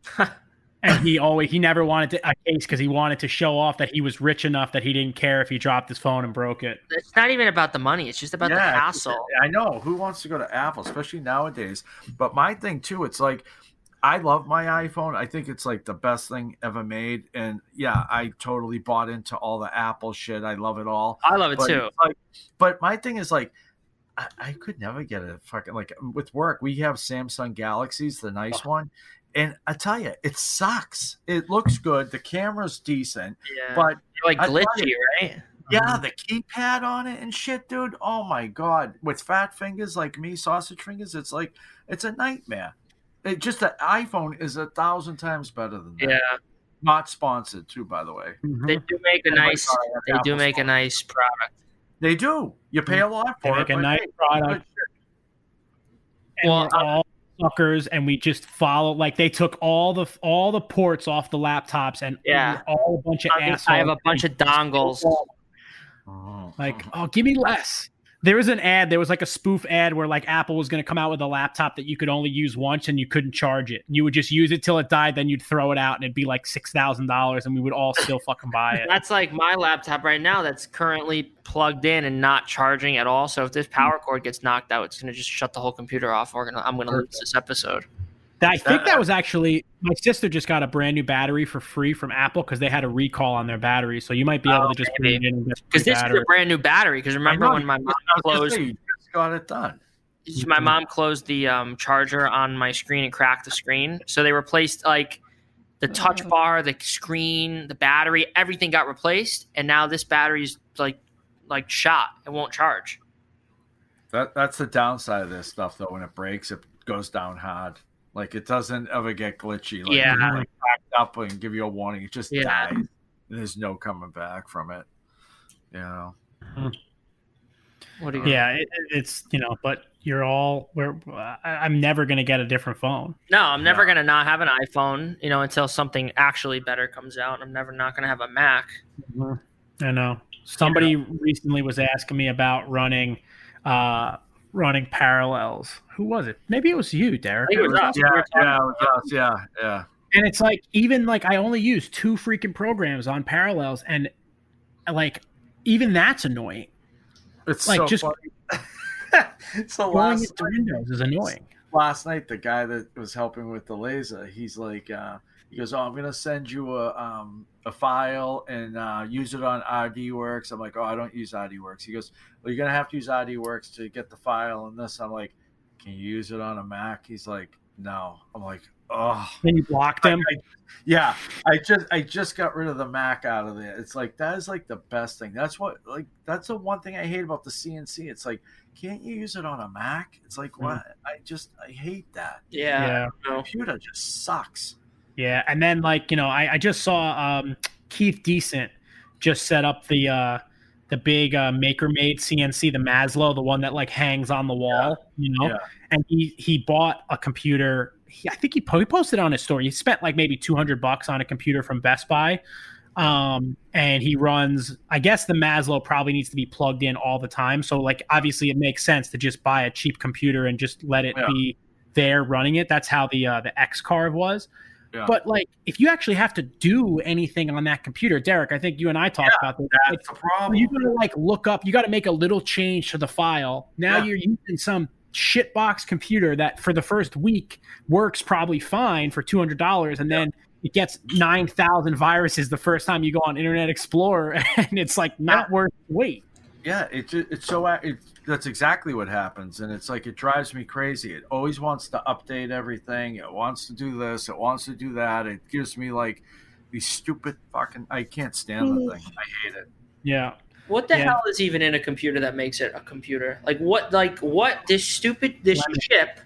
And he always he never wanted to, a case because he wanted to show off that he was rich enough that he didn't care if he dropped his phone and broke it. It's not even about the money. It's just about the Yeah, hassle. I know who wants to go to Apple, especially nowadays. But my thing too, it's like I love my iPhone. I think it's like the best thing ever made. And yeah, I totally bought into all the Apple shit. I love it all. I love it But, too. it's like, but my thing is like, I, I could never get a fucking like with work. We have Samsung Galaxies, the nice one, and I tell you, it sucks. It looks good. The camera's decent, Yeah. but They're like I tell glitchy, you- right? yeah, the keypad on it and shit, dude. Oh my god, with fat fingers like me, sausage fingers, it's like it's a nightmare. It just the iPhone is a thousand times better than that. Yeah. Not sponsored too, by the way. They do make a Oh my nice. God, I have They do Apple make a sponsor. nice product. They do. You pay a lot They for make it. a but nice hey, product. And Well, we're all suckers, and we just follow. Like they took all the all the ports off the laptops, and Yeah. we're all a bunch of I mean, assholes. I have a bunch of dongles. Oh, Like, oh, give me less. There was an ad. There was like a spoof ad where like Apple was going to come out with a laptop that you could only use once and you couldn't charge it. You would just use it till it died, then you'd throw it out, and it'd be like six thousand dollars, and we would all still fucking buy it. That's like my laptop right now that's currently plugged in and not charging at all. So if this power cord gets knocked out, it's going to just shut the whole computer off. We're gonna, I'm going to lose this episode. I think that was actually my sister just got a brand new battery for free from Apple because they had a recall on their battery. So you might be able Oh, to just put maybe. it in and get Because free this is battery. a brand new battery. Because remember I know, when my mom I was gonna closed say, you just got it done. my mom closed the um, charger on my screen and cracked the screen. So they replaced like the touch bar, the screen, the battery, everything got replaced. And now this battery's like like shot. It won't charge. That that's the downside of this stuff, though. When it breaks, it goes down hard. Like it doesn't ever get glitchy. Like, Yeah. it doesn't, like, back up and give you a warning. It just Yeah. dies. There's no coming back from it. You know. What do you? Yeah, it, it's you know, but you're all we're. I, I'm never gonna get a different phone. No, I'm never Yeah. gonna not have an iPhone. You know, until something actually better comes out. I'm never not gonna have a Mac. I know. Somebody recently was asking me about running, uh, running Parallels. Who was it? Maybe it was you, Derek. I think it was us. We Yeah, were talking yeah, it about was us, yeah, yeah. And it's like, even like I only use two freaking programs on Parallels, and like even that's annoying. It's Like, so just- funny. So Going last into Windows is annoying. last night, the guy that was helping with the laser, he's like, uh, he goes, "Oh, I'm gonna send you a um, a file and uh, use it on RDWorks." I'm like, "Oh, I don't use RDWorks." He goes, "Well, you're gonna have to use RDWorks to get the file and this." I'm like, "Can you use it on a Mac?" He's like, "No." I'm like, "Oh." Then you blocked them. I- Yeah, I just I just got rid of the Mac out of there. It's like that is like the best thing. That's what like that's the one thing I hate about the C N C. It's like, can't you use it on a Mac? It's like what I just I hate that. Yeah. Yeah. No. Computer just sucks. Yeah, and then like you know, I, I just saw um, Keith Decent just set up the uh, the big uh, MakerMade C N C, the Maslow, the one that like hangs on the wall, you know. Yeah. And he he bought a computer. He, I think he, po- he posted on his story. He spent like maybe two hundred bucks on a computer from Best Buy, um, and he runs. I guess the Maslow probably needs to be plugged in all the time. So like obviously it makes sense to just buy a cheap computer and just let it Yeah. be there running it. That's how the uh, the X-Carve was. Yeah. But like, if you actually have to do anything on that computer, Derek, I think you and I talked Yeah, about this. Like, That's the problem. you gotta like look up. You got to make a little change to the file. Now Yeah. you're using some shitbox computer that for the first week works probably fine for two hundred dollars, and then it gets nine thousand viruses the first time you go on Internet Explorer, and it's like not Yeah. worth the wait. Yeah, it ju- it's so it, that's exactly what happens, and it's like it drives me crazy. It always wants to update everything. It wants to do this. It wants to do that. It gives me like these stupid fucking. I can't stand the thing. I hate it. Yeah. What the Yeah. hell is even in a computer that makes it a computer? Like what? Like what? This stupid this Lemon. chip,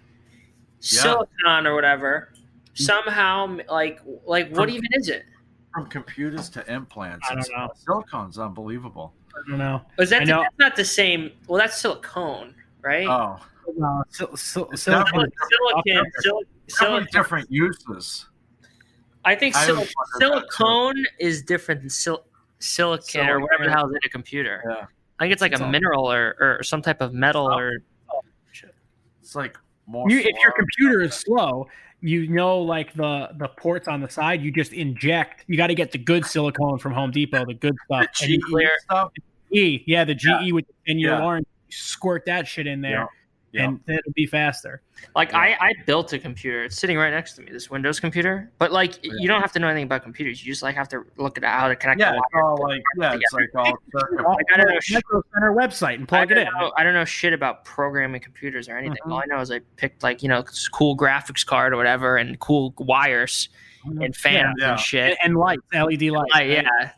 silicon or whatever, somehow like like what From- even is it? From computers to implants, I don't it's- know. Silicon's unbelievable. I don't know. Was that I know. that's not the same? Well, that's silicone, right? Oh, Uh, sil- sil- It's silicon- definitely- silicon, sil- definitely silicon. different uses. I think I sil- always wondered that, too. silicone is different than sil- silicon or whatever the Silicon. hell is in a computer. Yeah, I think it's like It's a all- mineral or, or some type of metal Oh. or it's like more. You, if your slow. computer is slow, you know, like the the ports on the side, you just inject. You got to get the good silicone from Home Depot, the good the stuff. And G you, E stuff. E, yeah, the G E Yeah. with the ten year Yeah. warranty. You squirt that shit in there, Yeah. Yeah. and it'll be faster. like Yeah. I, I built a computer. It's sitting right next to me, this Windows computer. But like you don't have to know anything about computers. You just like have to look at how to connect. Yeah, the it's wires all to- like yeah, it's like all circuit. Well, I don't know sh- Micro Center website and I plug it don't, in. know, I don't know shit about programming computers or anything. Mhm. All I know is I picked like you know cool graphics card or whatever and cool wires and fans Yeah. and shit. And, and lights, L E D lights. Like, right? yeah,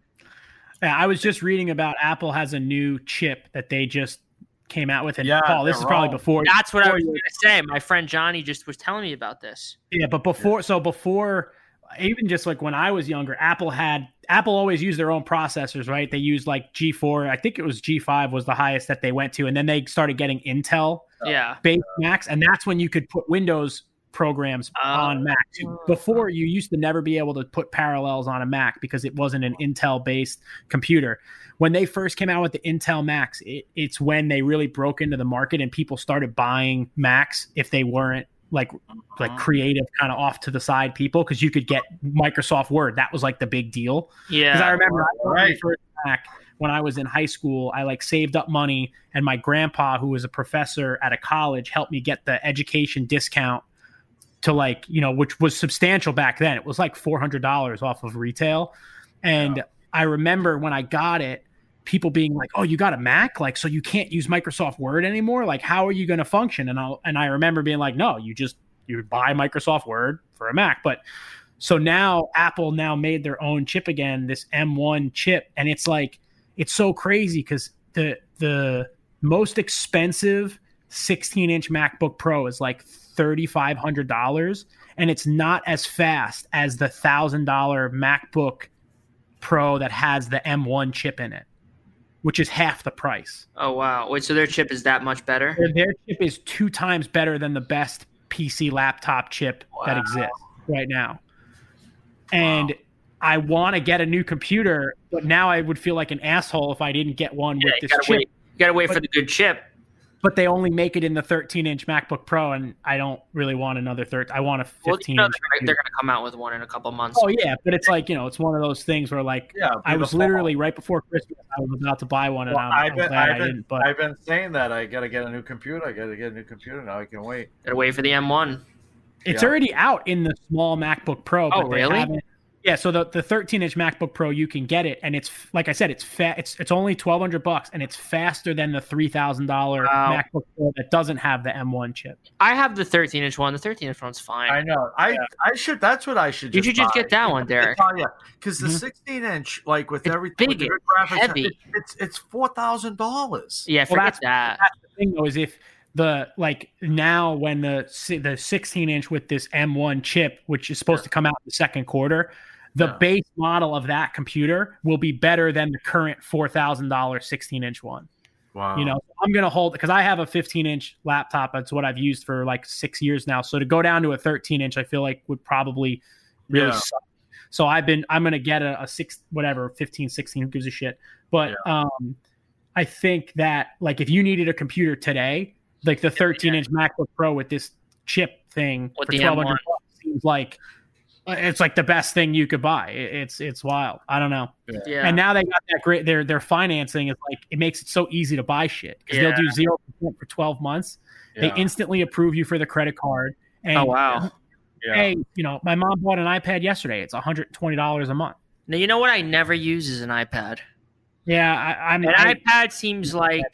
Yeah, I was just reading about Apple has a new chip that they just came out with. And Yeah, Paul, this is they're probably all- before. that's what I before was you- going to say. My friend Johnny just was telling me about this. Yeah, but before, so before, even just like when I was younger, Apple had Apple always used their own processors, right? They used like G four. I think it was G five was the highest that they went to, and then they started getting Intel Yeah, based Macs, and that's when you could put Windows programs Oh. on Mac. Before, you used to never be able to put Parallels on a Mac because it wasn't an Intel based computer. When they first came out with the Intel Macs, it, it's when they really broke into the market and people started buying Macs if they weren't like like creative kind of off to the side people, because you could get Microsoft Word. That was like the big deal. Because I yeah. remember I bought my Right. first Mac when I was in high school. I like saved up money, and my grandpa, who was a professor at a college, helped me get the education discount to like, you know, which was substantial back then. It was like four hundred dollars off of retail. And Yeah. I remember when I got it, people being like, "Oh, you got a Mac? Like, so you can't use Microsoft Word anymore? Like, how are you going to function?" And I and I remember being like, "No, you just you buy Microsoft Word for a Mac." But so now Apple now made their own chip again, this M one chip, and it's like it's so crazy because the the most expensive sixteen inch MacBook Pro is like thirty-five hundred dollars, and it's not as fast as the one thousand dollars MacBook Pro that has the M one chip in it, which is half the price. Oh, wow. Wait, so their chip is that much better? Their, their chip is two times better than the best P C laptop chip wow. that exists right now. And wow. I want to get a new computer, but now I would feel like an asshole if I didn't get one yeah, with this gotta chip. Wait. You got to wait but, for the good chip. But they only make it in the thirteen inch MacBook Pro, and I don't really want another thirteen. I want a fifteen well, you know, inch. They're, they're going to come out with one in a couple months. Oh, yeah. But it's like, you know, it's one of those things where, like, yeah, I was literally right before Christmas, I was about to buy one, and well, I'm, I'm been, glad I've been, I didn't. But I've been saying that I got to get a new computer. I got to get a new computer. Now I can wait. Got to wait for the M one. It's yeah. already out in the small MacBook Pro. But oh, really? They haven't, yeah, so the, the thirteen inch MacBook Pro, you can get it, and it's like I said, it's fa- it's it's only twelve hundred bucks, and it's faster than the three thousand dollars wow. MacBook Pro that doesn't have the M one chip. I have the thirteen inch one. The thirteen inch one's fine. I know. I yeah. I should. That's what I should. You just should just buy. get that one, Derek. Because the mm-hmm. sixteen inch, like with it's everything, big, with it's graphics, heavy. It, it's it's four thousand dollars. Yeah, forget well, that's, that. That's the thing though, is if the like now when the the sixteen inch with this M one chip, which is supposed yeah. to come out in the second quarter. The yeah. base model of that computer will be better than the current four thousand dollars sixteen inch one. Wow. You know, I'm going to hold because I have a fifteen inch laptop. That's what I've used for like six years now. So to go down to a thirteen inch, I feel like would probably really yeah. suck. So I've been, I'm going to get a, a six, whatever, fifteen, sixteen, who gives a shit. But yeah. um, I think that like if you needed a computer today, like the thirteen inch yeah. MacBook Pro with this chip thing with for twelve hundred bucks seems like, it's like the best thing you could buy. It's it's wild. I don't know. Yeah. And now they got that great. Their their financing is like it makes it so easy to buy shit because yeah. they'll do zero percent for twelve months. Yeah. They instantly approve you for the credit card. And, oh wow. Yeah. Hey, you know, my mom bought an iPad yesterday. It's one hundred twenty dollars a month. Now you know what I never use is an iPad. Yeah, I, I'm an I, iPad seems like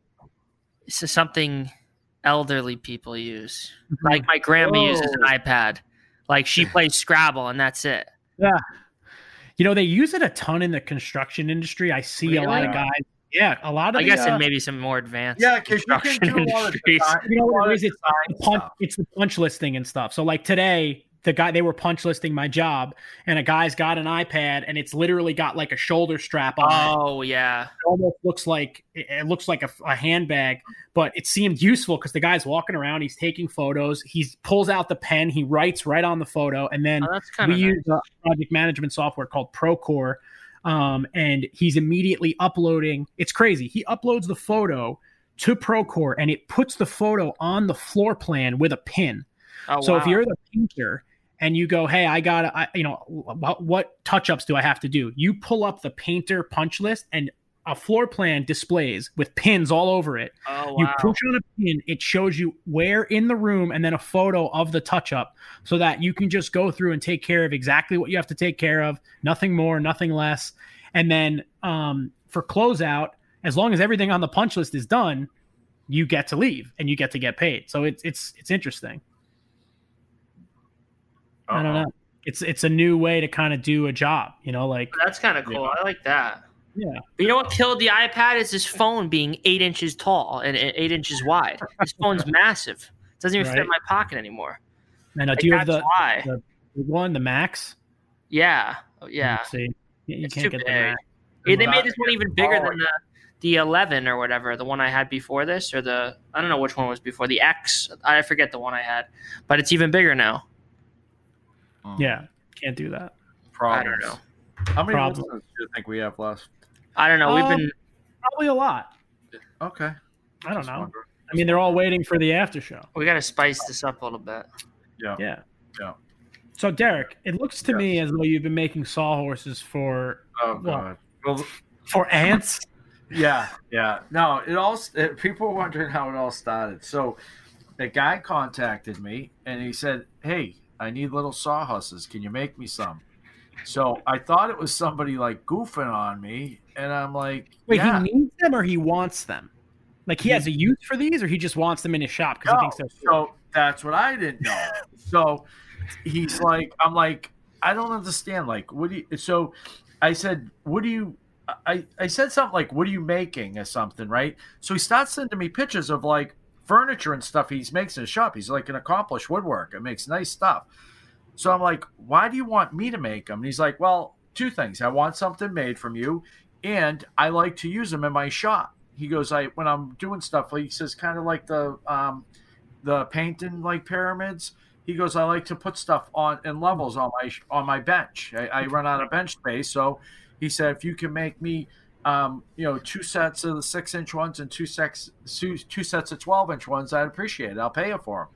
it's something elderly people use. Mm-hmm. Like my grandma Whoa. uses an iPad. Like she plays Scrabble and that's it. Yeah. You know, they use it a ton in the construction industry. I see really? a lot of guys. Yeah, a lot of I the, guess uh, in maybe some more advanced yeah, construction you can do a lot of industries. design, you know what it is? It's, it's, the punch, it's the punch listing and stuff. So like today, the guy, they were punch listing my job and a guy's got an iPad and it's literally got like a shoulder strap on. Oh it. yeah. It almost looks like, it looks like a, a handbag, but it seemed useful because the guy's walking around, he's taking photos, he pulls out the pen, he writes right on the photo. And then oh, we nice. use a project management software called Procore. Um, and he's immediately uploading. It's crazy. He uploads the photo to Procore and it puts the photo on the floor plan with a pin. Oh, so wow. if you're the painter and you go, hey, I got to, you know, what, what touch-ups do I have to do? You pull up the painter punch list and a floor plan displays with pins all over it. Oh, wow. You push on a pin, it shows you where in the room and then a photo of the touch-up so that you can just go through and take care of exactly what you have to take care of, nothing more, nothing less. And then um, for closeout, as long as everything on the punch list is done, you get to leave and you get to get paid. So it's it's it's interesting. Uh-oh. I don't know. It's it's a new way to kind of do a job, you know, like that's kind of cool. Yeah. I like that. Yeah. But you know what killed the iPad is this phone being eight inches tall and eight inches wide. This phone's massive. It doesn't even right. fit in my pocket anymore. And uh, like, do you have the, the one, the Max? Yeah. Oh, yeah. Let's see. You it's can't get big. the Max. Yeah, they made this one even bigger than the the eleven or whatever, the one I had before this, or the I don't know which one was before the X. I forget the one I had, but it's even bigger now. Yeah, can't do that. Problems. I don't know. How many Problems. listeners do you think we have left? I don't know. We've um, been probably a lot. Okay. I don't know. I mean, they're all waiting for the after show. We got to spice this up a little bit. Yeah. Yeah. Yeah. So, Derek, it looks to yes. me as though you've been making sawhorses for oh god, well, for ants. Yeah, yeah. No, it all. It, people were wondering how it all started. So, the guy contacted me and he said, "Hey, I need little sawhorses. Can you make me some?" So I thought it was somebody like goofing on me, and I'm like, "Wait, yeah. he needs them or he wants them? Like he has a use for these, or he just wants them in his shop because no, he thinks they're so that's what I didn't know." So he's like, I'm like, I don't understand. Like, what do you? So I said, what do you? I, I said something like, what are you making or something, right? So he starts sending me pictures of like furniture and stuff he makes in his shop. He's like an accomplished woodworker, makes nice stuff. So I'm like, why do you want me to make them? And he's like, well, two things. I want something made from you, and I like to use them in my shop. He goes, I when I'm doing stuff, like he says, kind of like the um, the painting like pyramids. He goes, I like to put stuff on in levels on my on my bench. I, I run out of bench space, so he said, if you can make me, um, you know, two sets of the six-inch ones and two sets two, two sets of twelve-inch ones, I'd appreciate it. I'll pay you for them.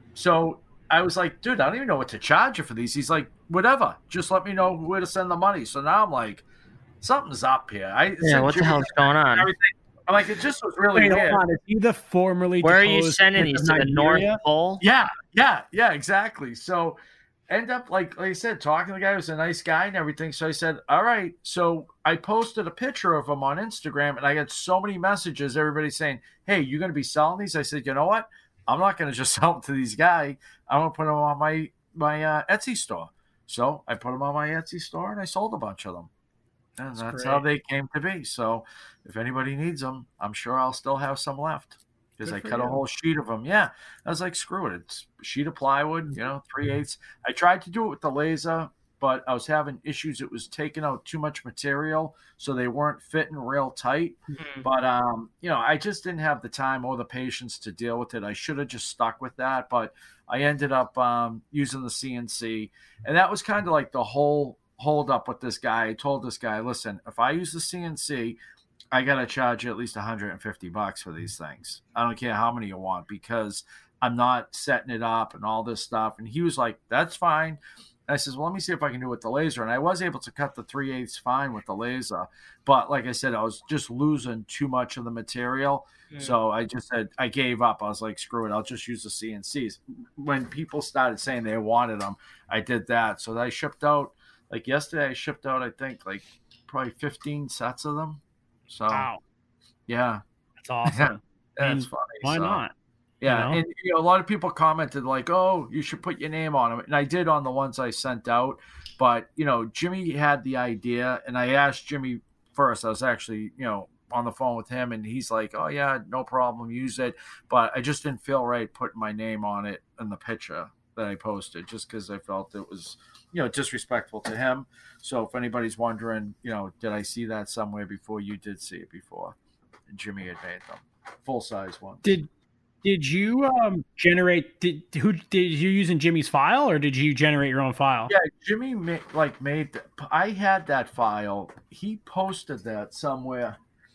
So I was like, dude, I don't even know what to charge you for these. He's like, whatever. Just let me know where to send the money. So now I'm like, something's up here. I yeah, what the hell's going on? Everything. I'm like, it just was really Wait, weird. hold on. Is he the formerly Where are you deposed sending Prince these of to the North Nigeria? Pole? Yeah, yeah, yeah, exactly. So end up, like, like I said, talking to the guy who was a nice guy and everything. So I said, all right. So I posted a picture of him on Instagram, and I got so many messages, everybody saying, hey, you're going to be selling these? I said, you know what? I'm not going to just sell them to these guys. I'm going to put them on my, my uh, Etsy store. So I put them on my Etsy store, and I sold a bunch of them. And that's, that's how they came to be. So if anybody needs them, I'm sure I'll still have some left. Because I cut you. a whole sheet of them. Yeah. I was like, screw it. It's a sheet of plywood, you know, three eighths. I tried to do it with the laser, but I was having issues. It was taking out too much material, so they weren't fitting real tight. Mm-hmm. But, um, you know, I just didn't have the time or the patience to deal with it. I should have just stuck with that. But I ended up um, using the C N C. And that was kind of like the whole hold up with this guy. I told this guy, listen, if I use the C N C, I got to charge you at least one hundred fifty bucks for these things. I don't care how many you want, because I'm not setting it up and all this stuff. And he was like, that's fine. And I says, well, let me see if I can do it with the laser. And I was able to cut the three eighths fine with the laser. But like I said, I was just losing too much of the material. Mm. So I just said, I gave up. I was like, screw it. I'll just use the C N Cs. When people started saying they wanted them, I did that. So I shipped out, like yesterday, I shipped out, I think, like probably fifteen sets of them. So, wow. Yeah. That's awesome. Yeah, that's funny. Why so, not? Yeah. You know? And you know, a lot of people commented like, oh, you should put your name on them. And I did on the ones I sent out. But, you know, Jimmy had the idea, and I asked Jimmy first. I was actually, you know, on the phone with him, and he's like, oh, yeah, no problem. Use it. But I just didn't feel right putting my name on it in the picture that I posted, just because I felt it was, you know, disrespectful to him. So if anybody's wondering, you know, did I see that somewhere before? You did see it before. And Jimmy had made them. Full size one. Did did you um generate did who did you using Jimmy's file, or did you generate your own file? Yeah, Jimmy made, like made I had that file. He posted that somewhere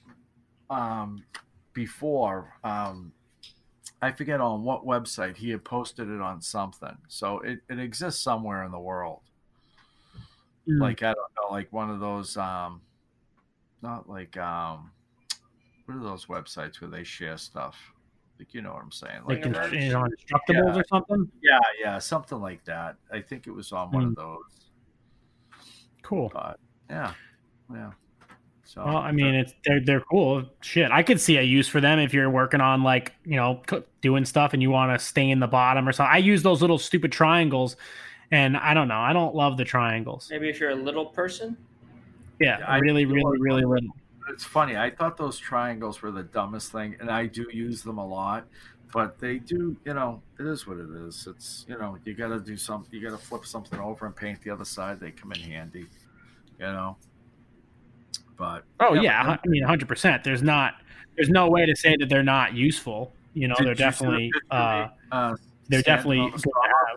um before. Um I forget on what website. He had posted it on something. So it, it exists somewhere in the world. Mm. Like, I don't know, like one of those, um, not like, um, what are those websites where they share stuff? Like, you know what I'm saying? Like, like on Instructables yeah. or something? Yeah, yeah, something like that. I think it was on one mm. of those. Cool. But, yeah, yeah. So, well, I mean, it's they're they're cool. Shit, I could see a use for them if you're working on, like, you know, doing stuff and you want to stain the bottom or something. I use those little stupid triangles, and I don't know. I don't love the triangles. Maybe if you're a little person. Yeah, yeah I really, really, really little. It's funny. I thought those triangles were the dumbest thing, and I do use them a lot. But they do, you know, it is what it is. It's, you know, you got to do something. You got to flip something over and paint the other side. They come in handy, you know. But oh yeah, yeah I mean, one hundred percent. There's not, there's no way to say that they're not useful. You know, they're definitely, uh, uh, they're definitely. The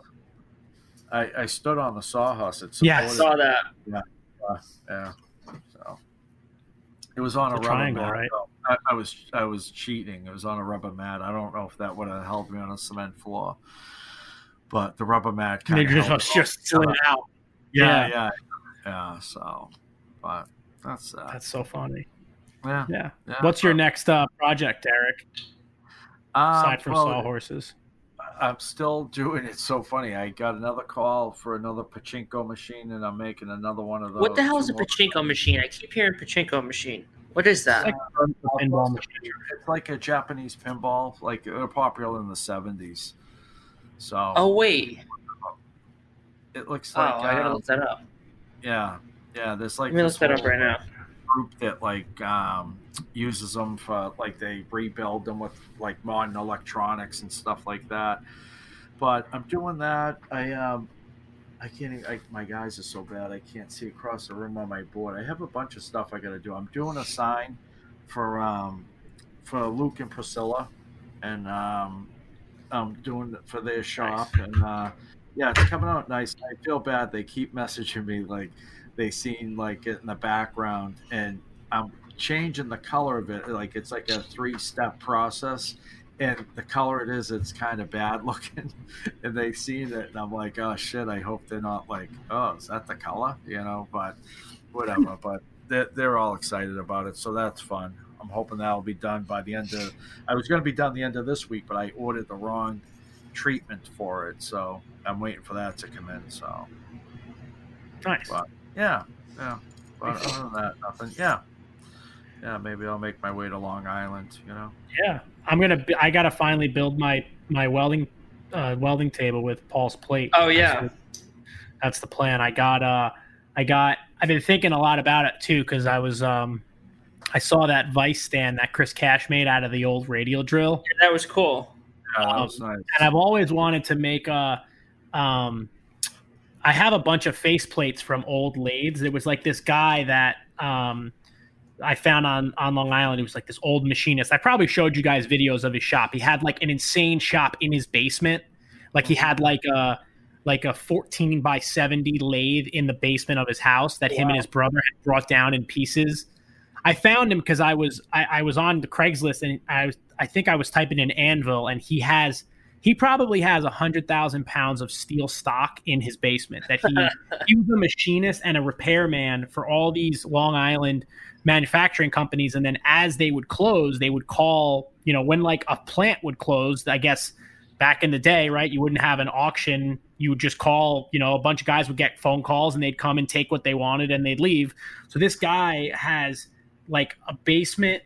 I, I stood on the sawhorse. It's yeah, I saw that. Yeah, uh, yeah. So it was on it's a, a rubber triangle, mat. right? So I, I was, I was cheating. It was on a rubber mat. I don't know if that would have held me on a cement floor, but the rubber mat kind of just just slid out. Yeah, yeah, yeah, yeah. So, but. That's uh, that's so funny. Yeah. Yeah. yeah. What's your next uh, project, Eric? Um, Aside from well, sawhorses. I'm still doing it. So funny. I got another call for another pachinko machine, and I'm making another one of those. What the hell is a pachinko machine? I keep hearing pachinko machine. What is that? It's like a pinball machine. It's like a Japanese pinball. Like, they were popular in the seventies. So. Oh wait. It looks oh, like. I gotta um, look that up. Yeah. Yeah, there's like. Let me look that up right now. group that like um, uses them for like they rebuild them with like modern electronics and stuff like that. But I'm doing that. I um, I can't. Even, I, my guys are so bad. I can't see across the room on my board. I have a bunch of stuff I got to do. I'm doing a sign for um, for Luke and Priscilla, and um, I'm doing it for their shop. Nice. And uh, yeah, it's coming out nice. I feel bad. They keep messaging me like they seen like it in the background, and I'm changing the color of it. Like it's like a three step process. And the color it is, it's kind of bad looking. And they seen it, and I'm like, oh, shit, I hope they're not like, oh, is that the color? You know, but whatever. But they're, they're all excited about it, so that's fun. I'm hoping that'll be done by the end of – I was going to be done the end of this week, but I ordered the wrong treatment for it, so I'm waiting for that to come in. So nice. But, yeah, yeah. But other than that, nothing. Yeah. Yeah, maybe I'll make my way to Long Island, you know? Yeah. I'm going to – I got to finally build my, my welding uh, welding table with Paul's plate. Oh, yeah. That's, that's the plan. I got uh, – I got – I've been thinking a lot about it, too, because I was um, – I saw that Vice stand that Chris Cash made out of the old radial drill. Yeah, that was cool. Yeah, that um, was nice. And I've always wanted to make a um, – I have a bunch of face plates from old lathes. It was like this guy that um, – I found on, on Long Island. He was like this old machinist. I probably showed you guys videos of his shop. He had like an insane shop in his basement. Like he had like a like a fourteen by seventy lathe in the basement of his house that wow. him and his brother had brought down in pieces. I found him because I was I, I was on the Craigslist and I was I think I was typing in anvil, and he has he probably has a hundred thousand pounds of steel stock in his basement that he he was a machinist and a repairman for all these Long Island manufacturing companies. And then as they would close, they would call, you know, when like a plant would close, I guess back in the day, right, you wouldn't have an auction. You would just call, you know, a bunch of guys would get phone calls and they'd come and take what they wanted and they'd leave. So this guy has like a basement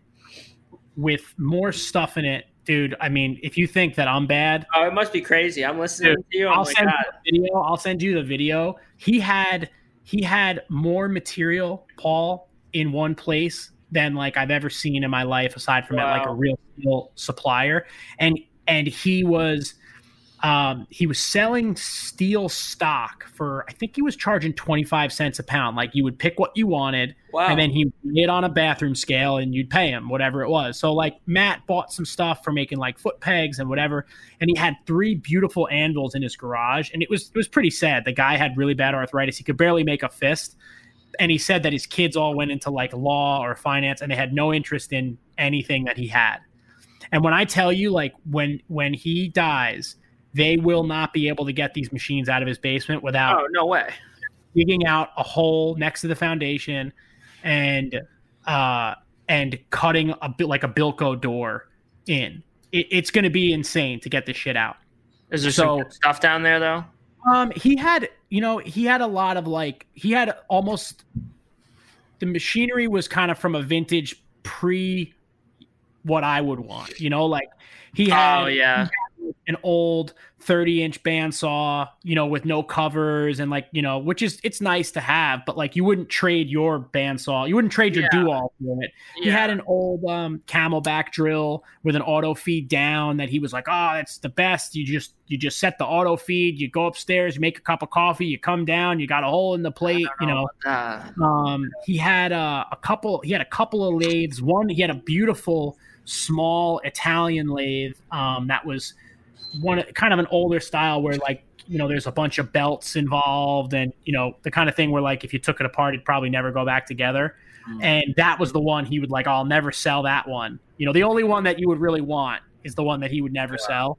with more stuff in it. Dude, I mean, if you think that I'm bad. Oh, it must be crazy. I'm listening dude, to you. I'll like, send you the video. I'll send you the video. He had he had more material, Paul, in one place than like I've ever seen in my life, aside from wow. at like a real steel supplier. And and he was um, he was selling steel stock for, I think he was charging twenty-five cents a pound. Like you would pick what you wanted, wow. and then he would lay it on a bathroom scale and you'd pay him whatever it was. So like Matt bought some stuff for making like foot pegs and whatever, and he had three beautiful anvils in his garage, and it was it was pretty sad. The guy had really bad arthritis. He could barely make a fist. And he said that his kids all went into like law or finance and they had no interest in anything that he had. And when I tell you, like when when he dies, they will not be able to get these machines out of his basement without oh, no way. digging out a hole next to the foundation and uh, and cutting a bit like a Bilko door in. It, it's going to be insane to get this shit out. Is there so, some good stuff down there though? Um, he had, you know, he had a lot of like, he had almost, the machinery was kind of from a vintage pre what I would want, you know, like he had, oh, yeah. he had an old thirty inch bandsaw, you know, with no covers and like, you know, which is, it's nice to have, but like you wouldn't trade your bandsaw. You wouldn't trade your yeah. do-all for it. Yeah. He had an old um, Camelback drill with an auto feed down that he was like, oh, that's the best. You just, you just set the auto feed, you go upstairs, you make a cup of coffee, you come down, you got a hole in the plate, you know. know. Um, he had uh, a couple, he had a couple of lathes. One, he had a beautiful small Italian lathe um, that was one kind of an older style where like, you know, there's a bunch of belts involved and, you know, the kind of thing where like if you took it apart, it'd probably never go back together. Mm. And that was the one he would like, oh, I'll never sell that one. You know, the only one that you would really want is the one that he would never yeah. sell.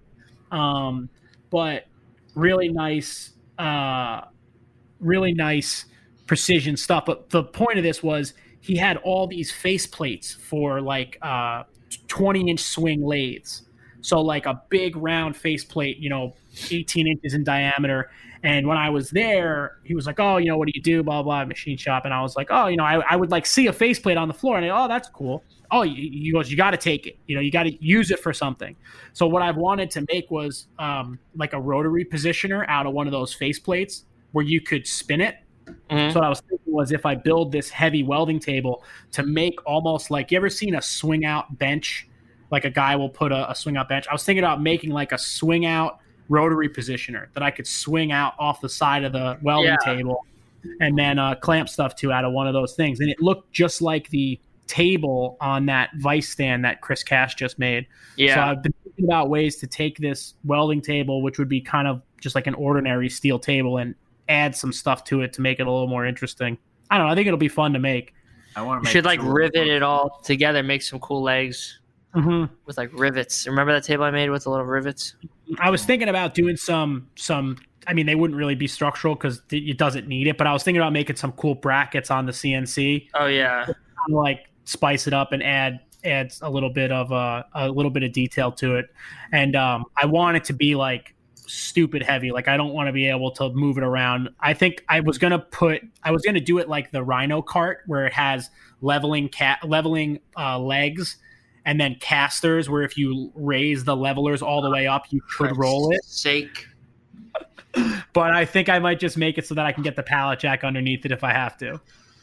Um, but really nice, uh, really nice precision stuff. But the point of this was he had all these face plates for like uh, twenty inch swing lathes. So like a big round faceplate, you know, eighteen inches in diameter. And when I was there, he was like, oh, you know, what do you do? Blah, blah, machine shop. And I was like, oh, you know, I, I would like see a faceplate on the floor and I, oh, that's cool. Oh, he goes, you got to take it. You know, you got to use it for something. So what I wanted to make was um, like a rotary positioner out of one of those faceplates where you could spin it Mm-hmm. So what I was thinking was if I build this heavy welding table to make almost like, you ever seen a swing out bench? Like a guy will put a, a swing out bench. I was thinking about making like a swing out rotary positioner that I could swing out off the side of the welding Yeah. table and then uh, clamp stuff to out of one of those things. And it looked just like the table on that vice stand that Chris Cash just made. Yeah. So I've been thinking about ways to take this welding table, which would be kind of just like an ordinary steel table, and add some stuff to it to make it a little more interesting. I don't know. I think it'll be fun to make. I want You to should like rivet it all together, make some cool legs Mm-hmm. with like rivets. Remember that table I made with the little rivets? I was thinking about doing some, some, I mean, they wouldn't really be structural because it doesn't need it, but I was thinking about making some cool brackets on the C N C. Oh yeah. Kind of like spice it up and add, add a little bit of uh, a little bit of detail to it. And um, I want it to be like stupid heavy. Like I don't want to be able to move it around. I think I was going to put, I was going to do it like the Rhino cart where it has leveling cat leveling uh, legs, and then casters where if you raise the levelers all the way up, you could For roll it. Sake. But I think I might just make it so that I can get the pallet jack underneath it if I have to.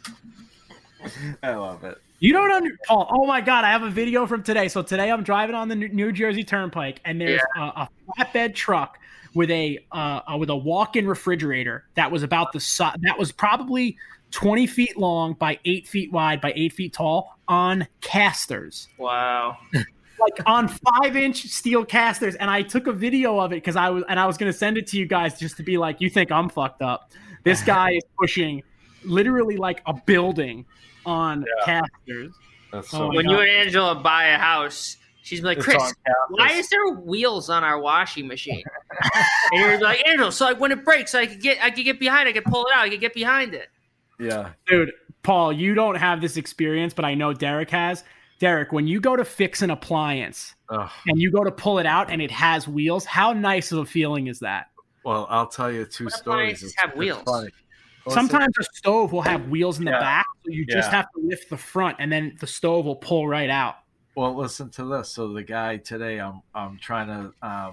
I love it. You don't under Paul. Oh my God, I have a video from today. So today I'm driving on the New Jersey Turnpike, and there's Yeah. a, a flatbed truck with a uh, uh, with a walk-in refrigerator that was about the size. That was probably twenty feet long by eight feet wide by eight feet tall on casters. Wow. Like on five inch steel casters. And I took a video of it because I was, and I was going to send it to you guys just to be like, you think I'm fucked up. This guy is pushing literally like a building on yeah. casters. That's so Oh, When God. you and Angela buy a house, she's like, It's Chris, on why casters. is there wheels on our washing machine? And you're like, Angela, so like when it breaks, I could get, I could get behind, it, I could pull it out, I could get behind it. Yeah. Dude, Paul, you don't have this experience, but I know Derek has. Derek, when you go to fix an appliance Ugh. and you go to pull it out and it has wheels, how nice of a feeling is that? Well, I'll tell you two What stories. appliances It's- have it's wheels? funny. Well, Sometimes a stove will have wheels in the Yeah. back, so you just Yeah. have to lift the front, and then the stove will pull right out. Well, listen to this. So the guy today, I'm I'm trying to um,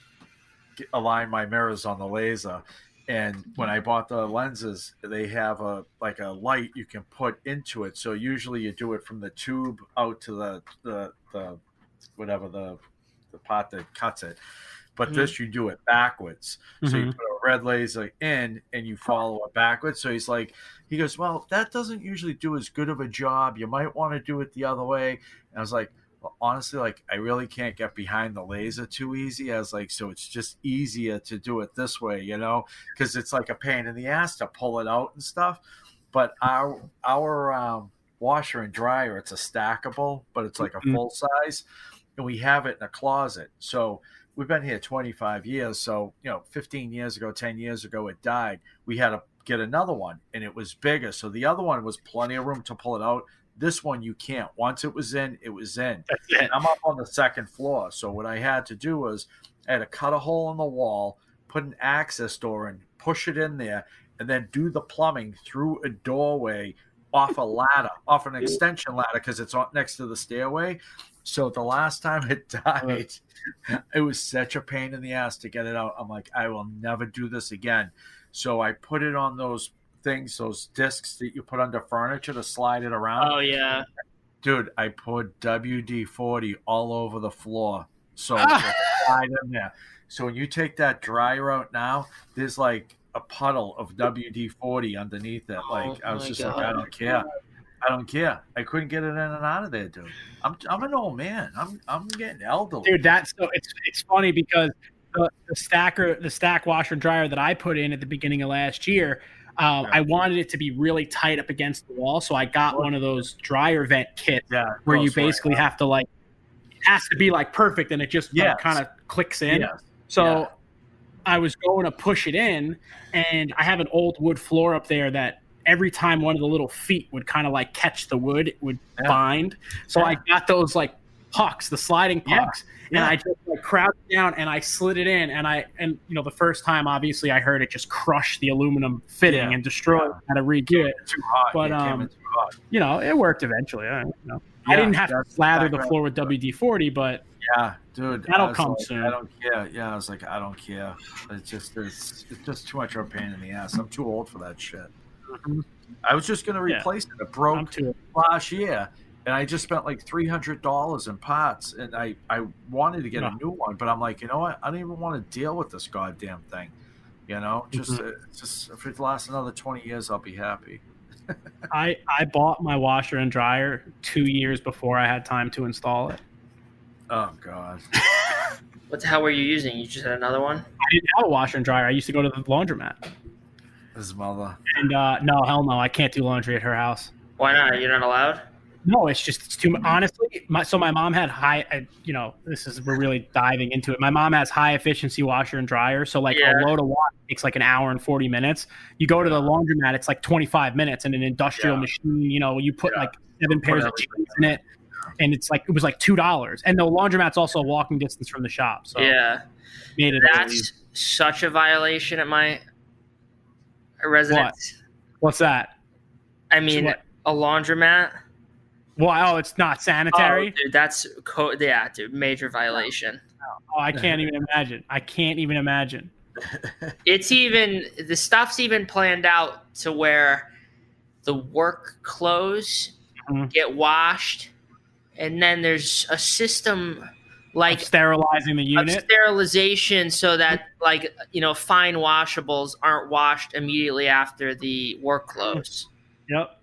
get, align my mirrors on the laser, and when I bought the lenses, they have a like a light you can put into it. So usually you do it from the tube out to the the, the whatever the the part that cuts it. But Mhm. this you do it backwards. So you Mhm. put a red laser in and you follow it backwards. So he's like, he goes, well, that doesn't usually do as good of a job. You might want to do it the other way. And I was like, well, honestly, like I really can't get behind the laser too easy. I was like, so it's just easier to do it this way, you know, because it's like a pain in the ass to pull it out and stuff. But our our um, washer and dryer, it's a stackable, but it's like a Mhm. full size, and we have it in a closet. So we've been here twenty-five years. So, you know, fifteen years ago, ten years ago, it died. We had to get another one, and it was bigger. So the other one was plenty of room to pull it out. This one, you can't. Once it was in, it was in. That's it. I'm up on the second floor. So what I had to do was I had to cut a hole in the wall, put an access door in, push it in there, and then do the plumbing through a doorway off a ladder, off an extension ladder, because it's on, next to the stairway. So the last time it died, it was such a pain in the ass to get it out. I'm like, I will never do this again. So I put it on those things, those discs that you put under furniture to slide it around. Oh yeah. Dude, I put W D forty all over the floor. So Ah. it's slide in there. So when you take that dryer out now, there's like a puddle of W D forty underneath it. Like Oh I was my just God. like, I don't care. I don't care. I couldn't get it in and out of there, dude. I'm I'm an old man. I'm I'm getting elderly. Dude, that's so it's it's funny because the, the stacker, the stack washer and dryer that I put in at the beginning of last year, um, Yeah. I wanted it to be really tight up against the wall, so I got one of those dryer vent kits Yeah, where you goes right basically out. have to like, it has to be like perfect, and it just Yes. kind of clicks in. Yes. So Yeah. I was going to push it in, and I have an old wood floor up there that every time one of the little feet would kind of like catch the wood, it would Yeah. bind. So I Yeah. got those like pucks, the sliding Yeah. pucks, and Yeah. I just like crouched down and I slid it in, and I and you know the first time obviously I heard it just crush the aluminum fitting Yeah. and destroy it. I had to redo it. Too hot. But, It came um, in too hot. You know, it worked eventually. I, you know. I Yeah, didn't have to that's slather the background. floor with W D forty, but Yeah, dude. That'll I was come like, soon. I don't care. Yeah, I was like, I don't care. It's just it's, it's just too much of a pain in the ass. I'm too old for that shit. Mm-hmm. I was just going to replace yeah. it. It broke last year, and I just spent like three hundred dollars in parts, and I, I wanted to get no. a new one, but I'm like, you know what? I don't even want to deal with this goddamn thing. You know, just, mm-hmm. uh, just if it lasts another twenty years, I'll be happy. I, I bought my washer and dryer two years before I had time to install it. Oh, God. What the hell were you using? You just had another one? I didn't have a washer and dryer. I used to go to the laundromat. His mother. And uh, no, hell no. I can't do laundry at her house. Why not? You're not allowed? No, it's just it's too honestly. My, so my mom had high, uh, you know, this is we're really diving into it. My mom has high efficiency washer and dryer, so like yeah. a load of water takes like an hour and forty minutes. You go to the laundromat, it's like twenty-five minutes, and an industrial yeah. machine. You know, you put yeah. like seven pairs of jeans in it, and it's like it was like two dollars. And the laundromat's also a walking distance from the shop. So yeah, made it that's such a violation at my residence. What? What's that? I mean, so a laundromat. Well, oh, it's not sanitary? Oh, dude, that's co- yeah, dude, major violation. Oh, I can't even imagine. I can't even imagine. It's even the stuff's even planned out to where the work clothes mm-hmm. get washed, and then there's a system like of sterilizing the unit, of sterilization, so that like you know fine washables aren't washed immediately after the work clothes. Yep.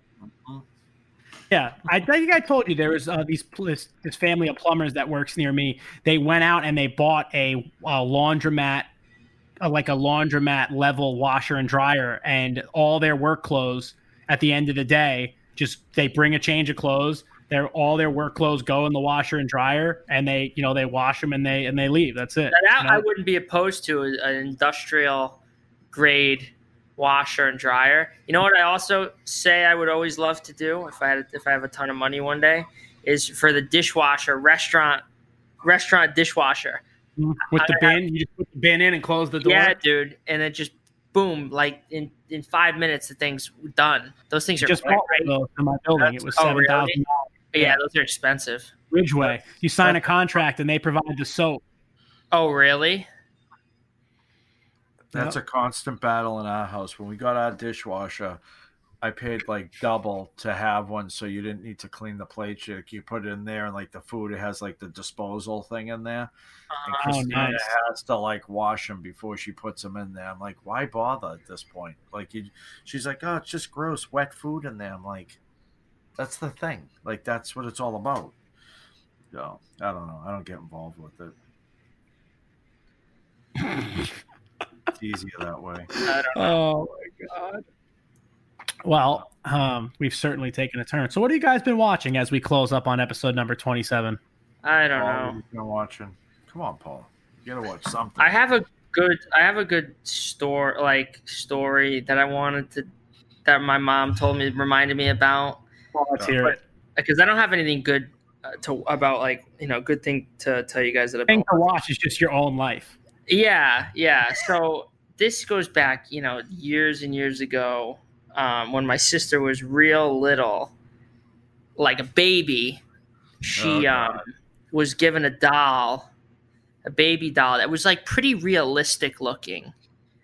Yeah, I think I told you there was uh, these this, this family of plumbers that works near me. They went out and they bought a, a laundromat, uh, like a laundromat level washer and dryer, and all their work clothes at the end of the day, just they bring a change of clothes. They're all their work clothes go in the washer and dryer, and they you know they wash them and they and they leave. That's it. Now, that you know? I wouldn't be opposed to an industrial grade washer and dryer. You know what I also say I would always love to do if I had if I have a ton of money one day is for the dishwasher restaurant restaurant dishwasher with the bin. You just put the bin in and close the door. Yeah, dude, and it just boom, like in, in five minutes the thing's done. Those things are just great, right? In my building. That's, it was seven thousand oh, really? dollars. Yeah, yeah, those are expensive. Ridgeway, you sign a contract and they provide the soap. Oh, really? That's yep. a constant battle in our house. When we got our dishwasher, I paid like double to have one, so you didn't need to clean the plates. You, you put it in there, and like the food, it has like the disposal thing in there. And Christina oh, nice. has to like wash them before she puts them in there. I'm like, why bother at this point? Like, you, she's like, oh, it's just gross, wet food in there. I'm like, that's the thing. Like, that's what it's all about. So I don't know. I don't get involved with it. It's easier that way. Oh my god. Well, um, we've certainly taken a turn. So, what have you guys been watching as we close up on episode number twenty-seven? I don't Paul, know. What have you been watching? Come on, Paul. You gotta watch something. I have a good. I have a good story, like story that I wanted to. That my mom told me, reminded me about. Well, let's hear it. Because I don't have anything good uh, to about, like you know, good thing to tell you guys that. The thing to watch is just your own life. Yeah, yeah. So this goes back, you know, years and years ago, um, when my sister was real little, like a baby. She oh, um, was given a doll, a baby doll that was like pretty realistic looking,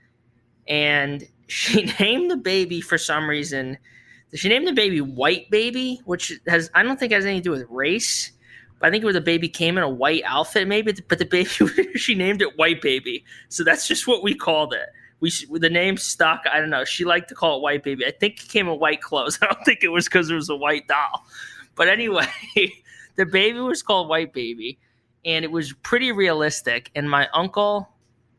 and she named the baby for some reason. She named the baby White Baby, which has I don't think has anything to do with race. I think it was the baby came in a white outfit, maybe, but the baby she named it White Baby, so that's just what we called it. We the name stuck. I don't know. She liked to call it White Baby. I think it came in white clothes. I don't think it was because it was a white doll. But anyway, the baby was called White Baby, and it was pretty realistic. And my uncle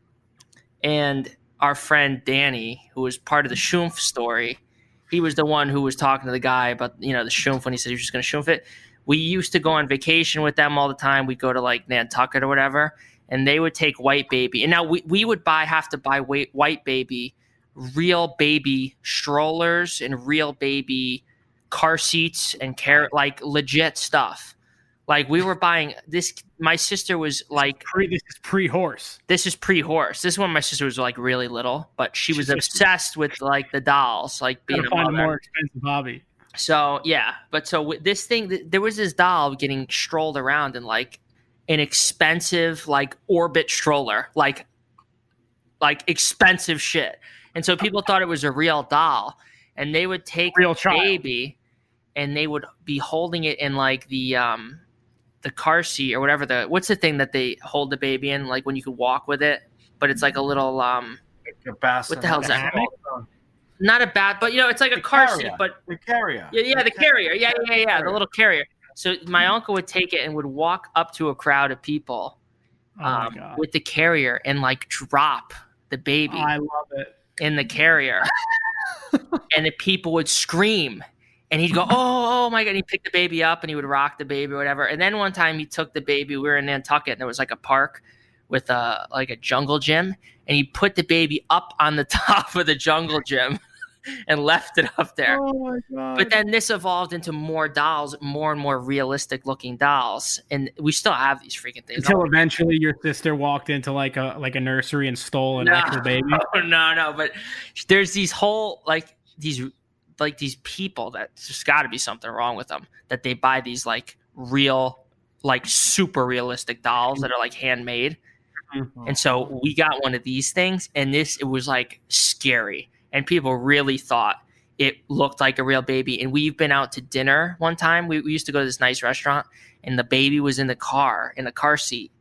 and our friend Danny, who was part of the Schoomf story, he was the one who was talking to the guy about you know the Schoomf when he said he was just going to Schoomf it. We used to go on vacation with them all the time. We'd go to like Nantucket or whatever, and they would take White Baby. And now we, we would buy have to buy White Baby, real baby strollers and real baby car seats and car- like legit stuff. Like we were buying this. My sister was like, pre, "This is pre-horse. This is pre-horse." This is when my sister was like really little, but she was obsessed with like the dolls, like being a find mother. a more expensive hobby. So yeah, but so this thing, there was this doll getting strolled around in like an expensive like Orbit stroller, like like expensive shit, and so people thought it was a real doll. and they would take Real the child. baby, and they would be holding it in like the um the car seat or whatever. The what's the thing that they hold the baby in, like when you could walk with it, but it's like a little um. A bassinet. What the hell is that hammock? called? Not a bad, but you know, it's like a The car carrier. seat, but The carrier. yeah, yeah, the carrier, yeah, yeah, yeah, the Carrier. little carrier. So my uncle would take it and would walk up to a crowd of people Oh my um, god. with the carrier and like drop the baby I love it. in the carrier, and the people would scream, and he'd go, "Oh, oh my god!" And he'd pick the baby up and he would rock the baby or whatever. And then one time he took the baby. We were in Nantucket, and there was like a park with a like a jungle gym, and he put the baby up on the top of the jungle gym and left it up there. Oh my god. But then this evolved into more dolls, more and more realistic looking dolls, and we still have these freaking things. until eventually your sister walked into like a like a nursery and stole an No. actual baby. No, no, no. But there's these whole like these like these people that just got to be something wrong with them that they buy these like real, like super realistic dolls that are like handmade. And so we got one of these things, and this it was like scary, and people really thought it looked like a real baby. And we've been out to dinner one time. We, we used to go to this nice restaurant, and the baby was in the car in the car seat.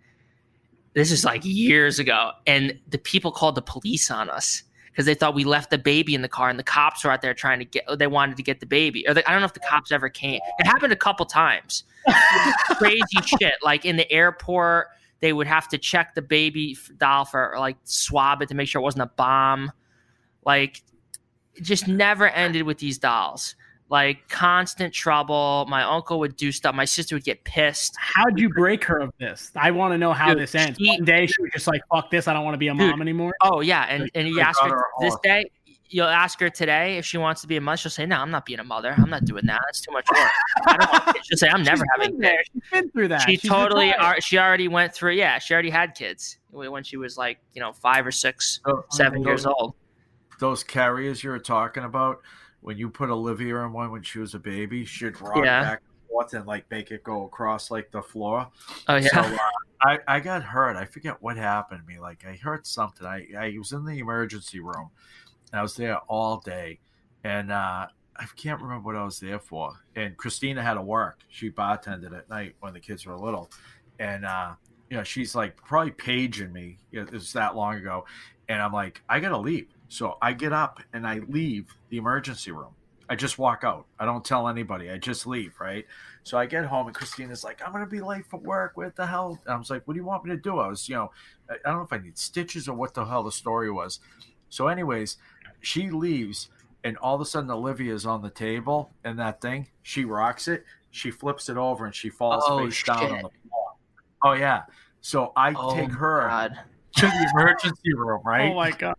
This is like years ago, and the people called the police on us because they thought we left the baby in the car, and the cops were out there trying to get. They wanted to get the baby, or the, I don't know if the cops ever came. It happened a couple times. Crazy shit, like in the airport. They would have to check the baby doll for like swab it to make sure it wasn't a bomb. Like it just never ended with these dolls. Like constant trouble. My uncle would do stuff. My sister would get pissed. How'd you break her of this? I want to know how Dude, this ends. she- One day she was just like, "Fuck this! I don't want to be a Dude. mom anymore." Oh yeah, and and you I ask got her her this all. day. You'll ask her today if she wants to be a mother. She'll say, "No, I'm not being a mother. I'm not doing that. It's too much work. I don't want kids." She'll say, "I'm never She's having been there. kids." She's been through that. She She's totally. retired. Are, she already went through. Yeah, she already had kids when she was like you know five or six, So, seven those- years old. Those carriers you were talking about, when you put Olivia in one when she was a baby, she'd rock Yeah. back and forth and like make it go across like the floor. Oh yeah. So uh, I, I got hurt. I forget what happened to me. Like I hurt something. I, I was in the emergency room. I was there all day, and uh, I can't remember what I was there for. And Christina had to work. She bartended at night when the kids were little, and uh, you know she's like probably paging me. You know, it was that long ago, and I'm like, I gotta leave. So I get up and I leave the emergency room. I just walk out. I don't tell anybody. I just leave, right? So I get home and Christina's like, "I'm gonna be late for work. What the hell?" And I was like, "What do you want me to do?" I was, you know, I I don't know if I need stitches or what the hell the story was. So, anyways, she leaves, and all of a sudden Olivia's on the table, and that thing, she rocks it, she flips it over, and she falls Oh, face down shit. on the floor. Oh yeah. So I Oh, take her God. to the emergency room, right? Oh my god!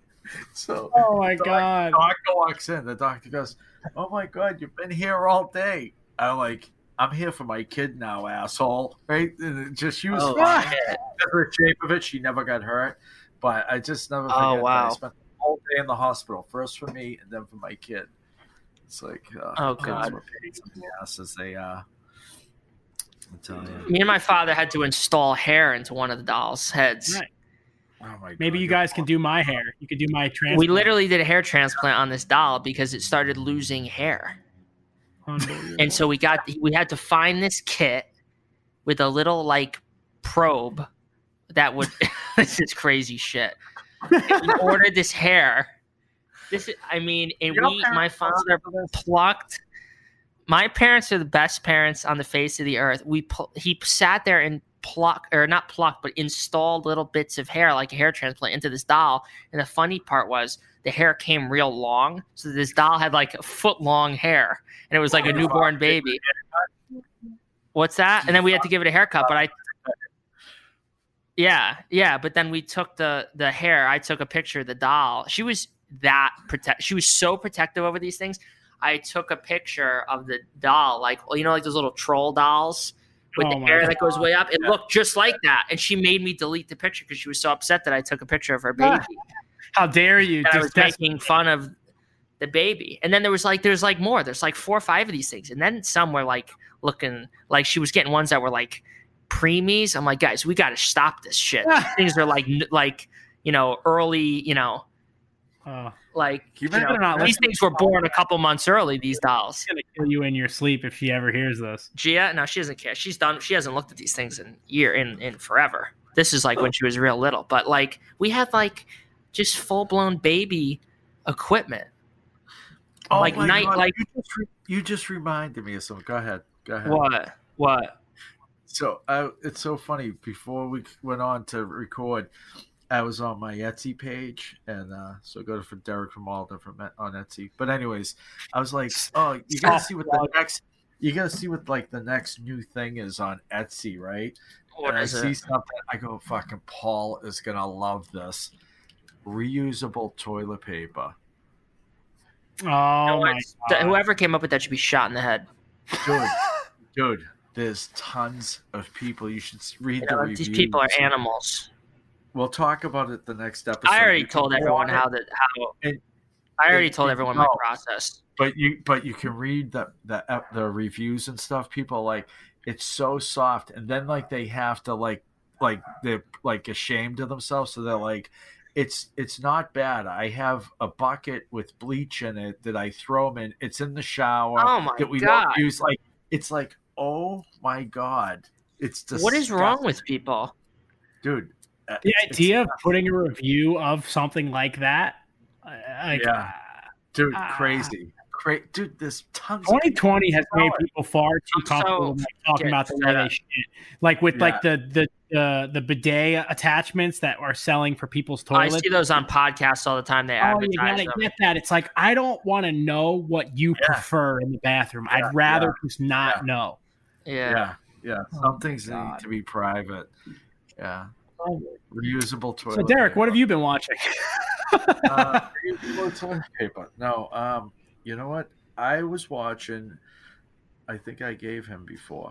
So Oh my the god! doctor walks in. The doctor goes, "Oh my god, you've been here all day." I'm like, "I'm here for my kid now, asshole." Right? And it just she was Oh, fine. shit. The shape of it, she never got hurt. But I just never forget Oh, that. wow. I spent the whole day in the hospital, first for me and then for my kid. It's like, uh, Oh, kids God. were pains in the ass as they, uh, I'm telling you. Me and my father had to install hair into one of the dolls' heads. Right. Oh my Maybe God, you guys can do my hair. You could do my transplant. We literally did a hair transplant on this doll because it started losing hair. Unbelievable. And so we got we had to find this kit with a little like probe that would this is crazy shit. And we ordered this hair. This is I mean, and Your we my parents father plucked my parents are the best parents on the face of the earth. We pl- he sat there and plucked or not plucked but installed little bits of hair like a hair transplant into this doll. And the funny part was the hair came real long, so this doll had like a foot long hair, and it was like a newborn baby. What's that? And then we had to give it a haircut, but I yeah, yeah, but then we took the the hair. I took a picture of the doll. She was that protect. She was so protective over these things. I took a picture of the doll, like you know, like those little troll dolls with Oh the my hair God. that goes way up. It looked just like that, and she made me delete the picture because she was so upset that I took a picture of her baby. How dare you? And I was Just des- making fun of the baby. And then there was like, there's like more. There's like four or five of these things. And then some were like looking like she was getting ones that were like preemies. I'm like, guys, we got to stop this shit. Things are like, n- like, you know, early, you know, Oh. Like You you know, better not these listen things were born a couple months early. These dolls. She's gonna kill you in your sleep if she ever hears this. Gia, no, she doesn't care. She's done. She hasn't looked at these things in year in in forever. This is like when she was real little. But like we had like just full blown baby equipment. Oh like my night, God, like you just, re- you just reminded me of something. Go ahead. Go ahead. what? What? So uh, it's so funny. Before we went on to record, I was on my Etsy page, and uh, so go to for Derek from all different on Etsy. But anyways, I was like, "Oh, you gotta see what the next, you gotta see what like the next new thing is on Etsy, right?" What and is I see it? something. I go, "Fucking Paul is gonna love this." Reusable toilet paper, Oh No, my it's- God. whoever came up with that should be shot in the head. dude. dude, there's tons of people. You should read You the know, reviews. these people are animals. We'll talk about it the next episode. I already You can told go everyone on how it, that how. and- I already and- told and everyone no. my process. But you, but you can read the the ep- the reviews and stuff. People are like, it's so soft, and then like they have to like like they're like ashamed of themselves, so they're like, it's it's not bad. I have a bucket with bleach in it that I throw them in. It's in the shower Oh my that we God. don't use. Like it's like, oh my God, it's disgusting. What is wrong with people? dude? uh, The it's- idea of putting a review of something like that, uh, like, Yeah. dude, Ah. crazy, Cra- dude. There's tons. of twenty people twenty has made selling. people far too I'm so comfortable like, talking getting about the way fed they up. shit. Like with like Yeah. the the uh, the bidet attachments that are selling for people's I toilets. see those on podcasts all the time. They Oh, you advertise gotta them. get that. It's like I don't want to know what you Yeah. prefer in the bathroom. Yeah, I'd rather yeah, just not yeah. know. Yeah. Yeah, yeah. Oh Some my things need God. to be private. Yeah, reusable toilet. So Derek, what have paper. you been watching? uh, reusable toilet paper. No, um, you know what? I was watching. I think I gave him before.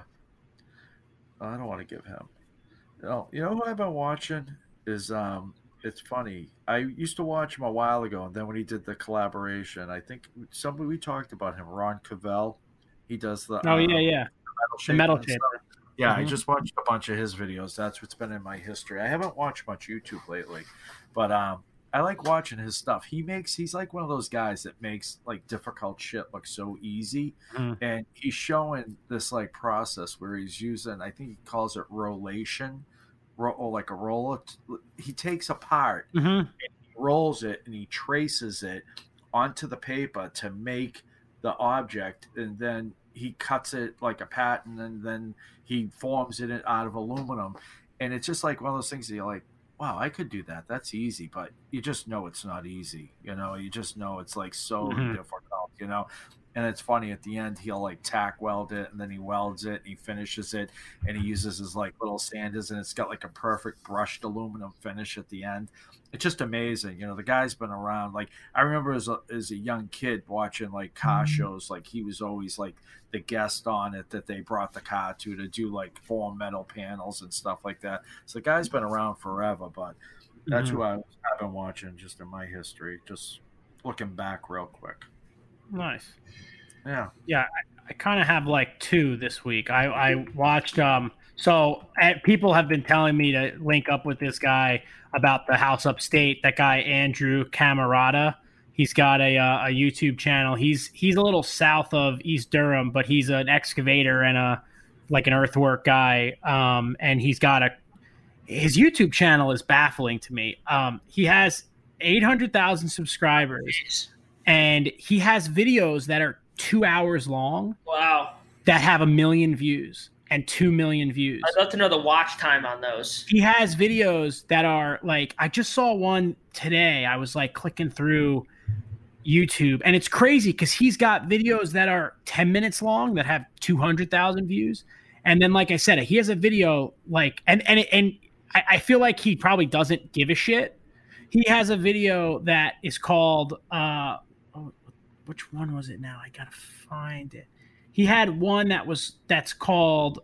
I don't want to give him. No, you know what I've been watching is um. It's funny. I used to watch him a while ago, and then when he did the collaboration, I think somebody we talked about him, Ron Cavell. He does the Oh um, yeah, yeah. metal The shaper metal and shaper. stuff. Yeah, I Mhm. just watched a bunch of his videos. That's what's been in my history. I haven't watched much YouTube lately, but um, I like watching his stuff. He makes he's like one of those guys that makes like difficult shit look so easy, Mm. and he's showing this like process where he's using. I think he calls it rollation, ro- or like a roller. He takes a part, Mm-hmm. he rolls it, and he traces it onto the paper to make the object, and then he cuts it like a pattern, and then he forms it out of aluminum. And it's just like one of those things that you're like, wow, I could do that. That's easy. But you just know it's not easy. You know, you just know it's like so Mhm. difficult, you know. And it's funny, at the end, he'll like tack weld it, and then he welds it, and he finishes it, and he uses his like little sanders, and it's got like a perfect brushed aluminum finish at the end. It's just amazing. You know, the guy's been around. Like, I remember as a, as a young kid watching like car shows, like he was always like the guest on it that they brought the car to to do like form metal panels and stuff like that. So the guy's been around forever, but that's Mhm. who I, I've been watching just in my history, just looking back real quick. Nice. Yeah. Yeah, I, I kind of have like two this week. I, I watched um so uh, people have been telling me to link up with this guy about the house upstate. That guy Andrew Camarata. He's got a uh, a YouTube channel. He's he's a little south of East Durham, but he's an excavator and a like an earthwork guy. Um, and he's got a his YouTube channel is baffling to me. Um, he has eight hundred thousand subscribers, Jeez. and he has videos that are two hours long Wow. that have a million views and two million views. I'd love to know the watch time on those. He has videos that are like, I just saw one today. I was like clicking through YouTube, and it's crazy because he's got videos that are ten minutes long that have two hundred thousand views. And then, like I said, he has a video like, and, and, and I, I feel like he probably doesn't give a shit. He has a video that is called, uh, oh, which one was it now? I gotta find it. He had one that was that's called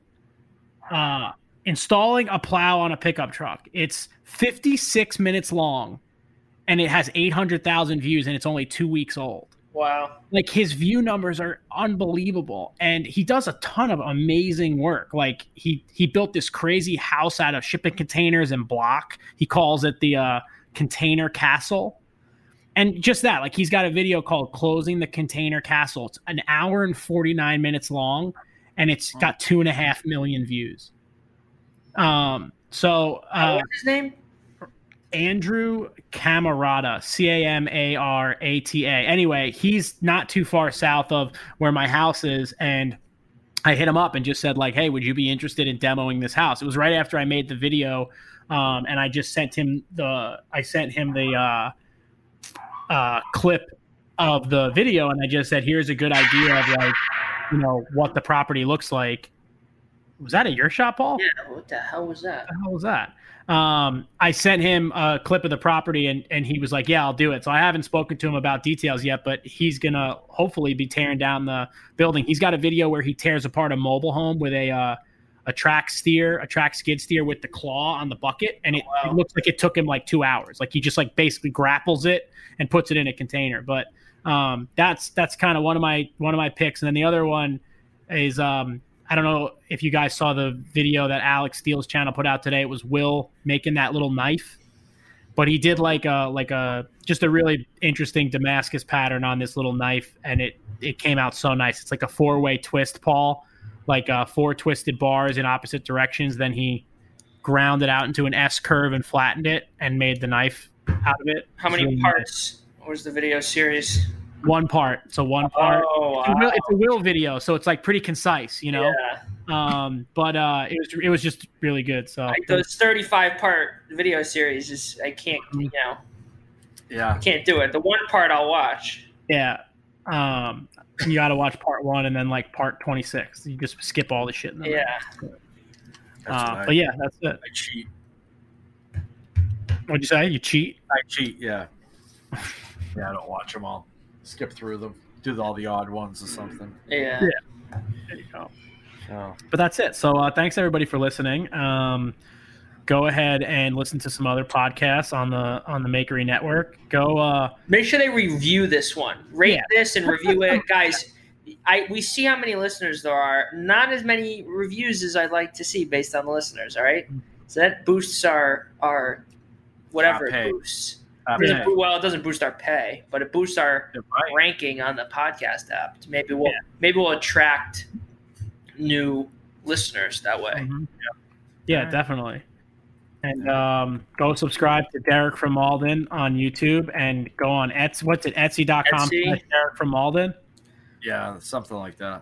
uh, installing a plow on a pickup truck. It's fifty-six minutes long, and it has eight hundred thousand views, and it's only two weeks old. Wow. Like, his view numbers are unbelievable, and he does a ton of amazing work. Like, he he built this crazy house out of shipping containers and block. He calls it the uh, container castle. and just that, like he's got a video called "Closing the Container Castle." It's an hour and forty-nine minutes long, and it's got two and a half million views. Um. So, uh, what's his name? Andrew Camarata, C A M A R A T A. Anyway, he's not too far south of where my house is, and I hit him up and just said, like, hey, would you be interested in demoing this house? It was right after I made the video, um, and I just sent him the I sent him the uh, uh, clip of the video, and I just said, here's a good idea of, like, you know, what the property looks like. Was that at your shop, Paul? Yeah, what the hell was that? What the hell was that? Um, I sent him a clip of the property, and, and he was like, yeah, I'll do it. So I haven't spoken to him about details yet, but he's going to hopefully be tearing down the building. He's got a video where he tears apart a mobile home with a uh, a track steer, a track skid steer with the claw on the bucket, and it, wow. it looks like it took him like two hours. Like he just like basically grapples it and puts it in a container. But um, that's that's kind of one of my one of my picks. And then the other one is um, – I don't know if you guys saw the video that Alex Steele's channel put out today. It was Will making that little knife, but he did like a like a just a really interesting Damascus pattern on this little knife, and it it came out so nice. It's like a four way twist, Paul, like uh, four twisted bars in opposite directions. Then he ground it out into an S curve and flattened it and made the knife out of it. How many really parts nice. was the video series? One part. So one part. Oh, wow. It's a Will, it's a Will video, so it's like pretty concise, you know. Yeah. Um, but uh, it was it was just really good. So like those thirty-five part video series is I can't you know. Yeah. I can't do it. The one part I'll watch. Yeah. Um, you got to watch part one and then like part twenty-six. You just skip all the shit. In the yeah. Uh, but yeah, that's it. I cheat. What'd you say? You cheat? I cheat. Yeah. Yeah, I don't watch them all. Skip through them, do all the odd ones or something. Yeah. Yeah. There you go. Oh. But that's it. So uh, thanks everybody for listening. Um, go ahead and listen to some other podcasts on the on the Makery Network. Go. Uh, Make sure they review this one. Rate yeah. this and review it, guys. I we see how many listeners there are. Not as many reviews as I'd like to see based on the listeners. All right, so that boosts our our whatever it boosts. It doesn't, well, it doesn't boost our pay, but it boosts our right. ranking on the podcast app. Maybe we'll yeah. maybe we'll attract new listeners that way. Mm-hmm. Yeah, yeah right. definitely. And um, go subscribe to Derek from Malden on YouTube, and go on Etsy. What's it? Etsy dot com. Derek from Malden. Yeah, something like that.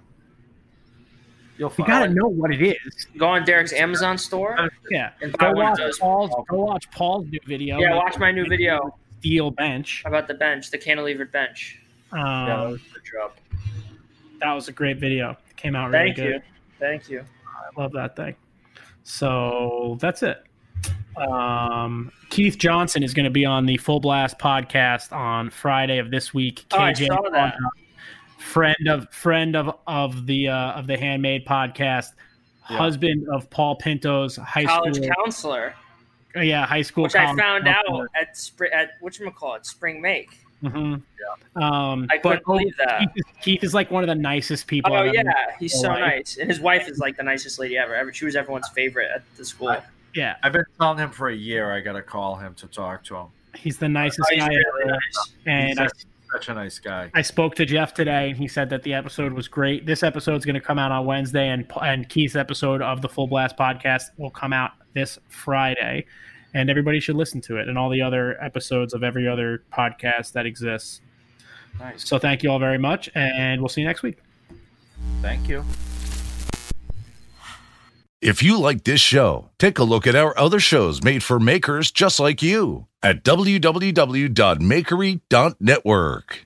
You'll you gotta it. know what it is. Go on Derek's Amazon store. Yeah, and go watch Paul's. Go watch Paul's new video. Yeah, watch my new video. Steel bench. About the bench, the cantilevered bench. Um, yeah, that was a good job. That was a great video. It came out really Thank good. You. Thank you. I love that thing. So that's it. Um, Keith Johnson is going to be on the Full Blast podcast on Friday of this week. Oh, K J I saw that. Friend of friend of of the uh, of the Handmade podcast, yeah. husband of Paul Pinto's high college school counselor. Uh, yeah, high school. Which I found counselor. out at spring at whatchamacallit, Spring Make. Mm-hmm. Yeah. Um, I couldn't but, believe that. Keith is, Keith is like one of the nicest people. Oh I've yeah, ever he's so life. nice, and his wife is like the nicest lady ever. Ever, she was everyone's favorite at the school. I, yeah, I've been telling him for a year. I got to call him to talk to him. He's the nicest oh, he's guy really ever. Nice. And he's I, such a nice guy. I spoke to Jeff today, and he said that the episode was great. This episode is going to come out on Wednesday, and and Keith's episode of the Full Blast podcast will come out this Friday. And everybody should listen to it, and all the other episodes of every other podcast that exists. Nice. So thank you all very much, and we'll see you next week. Thank you. If you like this show, take a look at our other shows made for makers just like you at w w w dot makery dot network.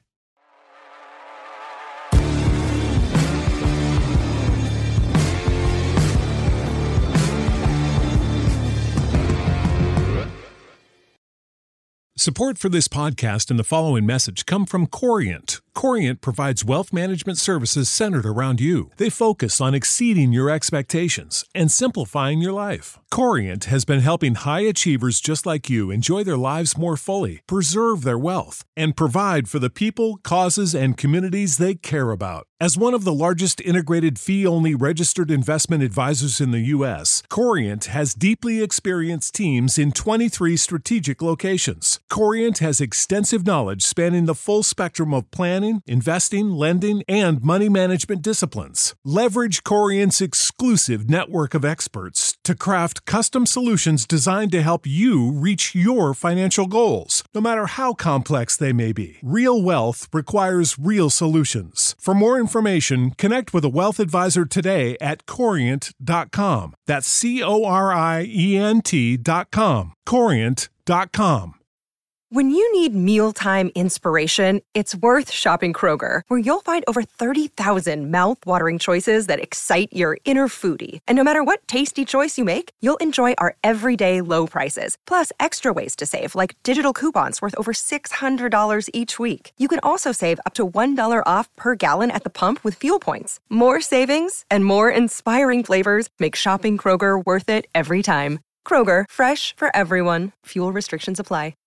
Support for this podcast and the following message come from Corient. Corient provides wealth management services centered around you. They focus on exceeding your expectations and simplifying your life. Corient has been helping high achievers just like you enjoy their lives more fully, preserve their wealth, and provide for the people, causes, and communities they care about. As one of the largest integrated fee-only registered investment advisors in the U S, Corient has deeply experienced teams in twenty-three strategic locations. Corient has extensive knowledge spanning the full spectrum of planning, investing, lending, and money management disciplines. Leverage Corient's exclusive network of experts to craft custom solutions designed to help you reach your financial goals, no matter how complex they may be. Real wealth requires real solutions. For more information, connect with a wealth advisor today at corient dot com. That's C O R I E N T dot com. corient dot com. When you need mealtime inspiration, it's worth shopping Kroger, where you'll find over thirty thousand mouth-watering choices that excite your inner foodie. And no matter what tasty choice you make, you'll enjoy our everyday low prices, plus extra ways to save, like digital coupons worth over six hundred dollars each week. You can also save up to one dollar off per gallon at the pump with fuel points. More savings and more inspiring flavors make shopping Kroger worth it every time. Kroger, fresh for everyone. Fuel restrictions apply.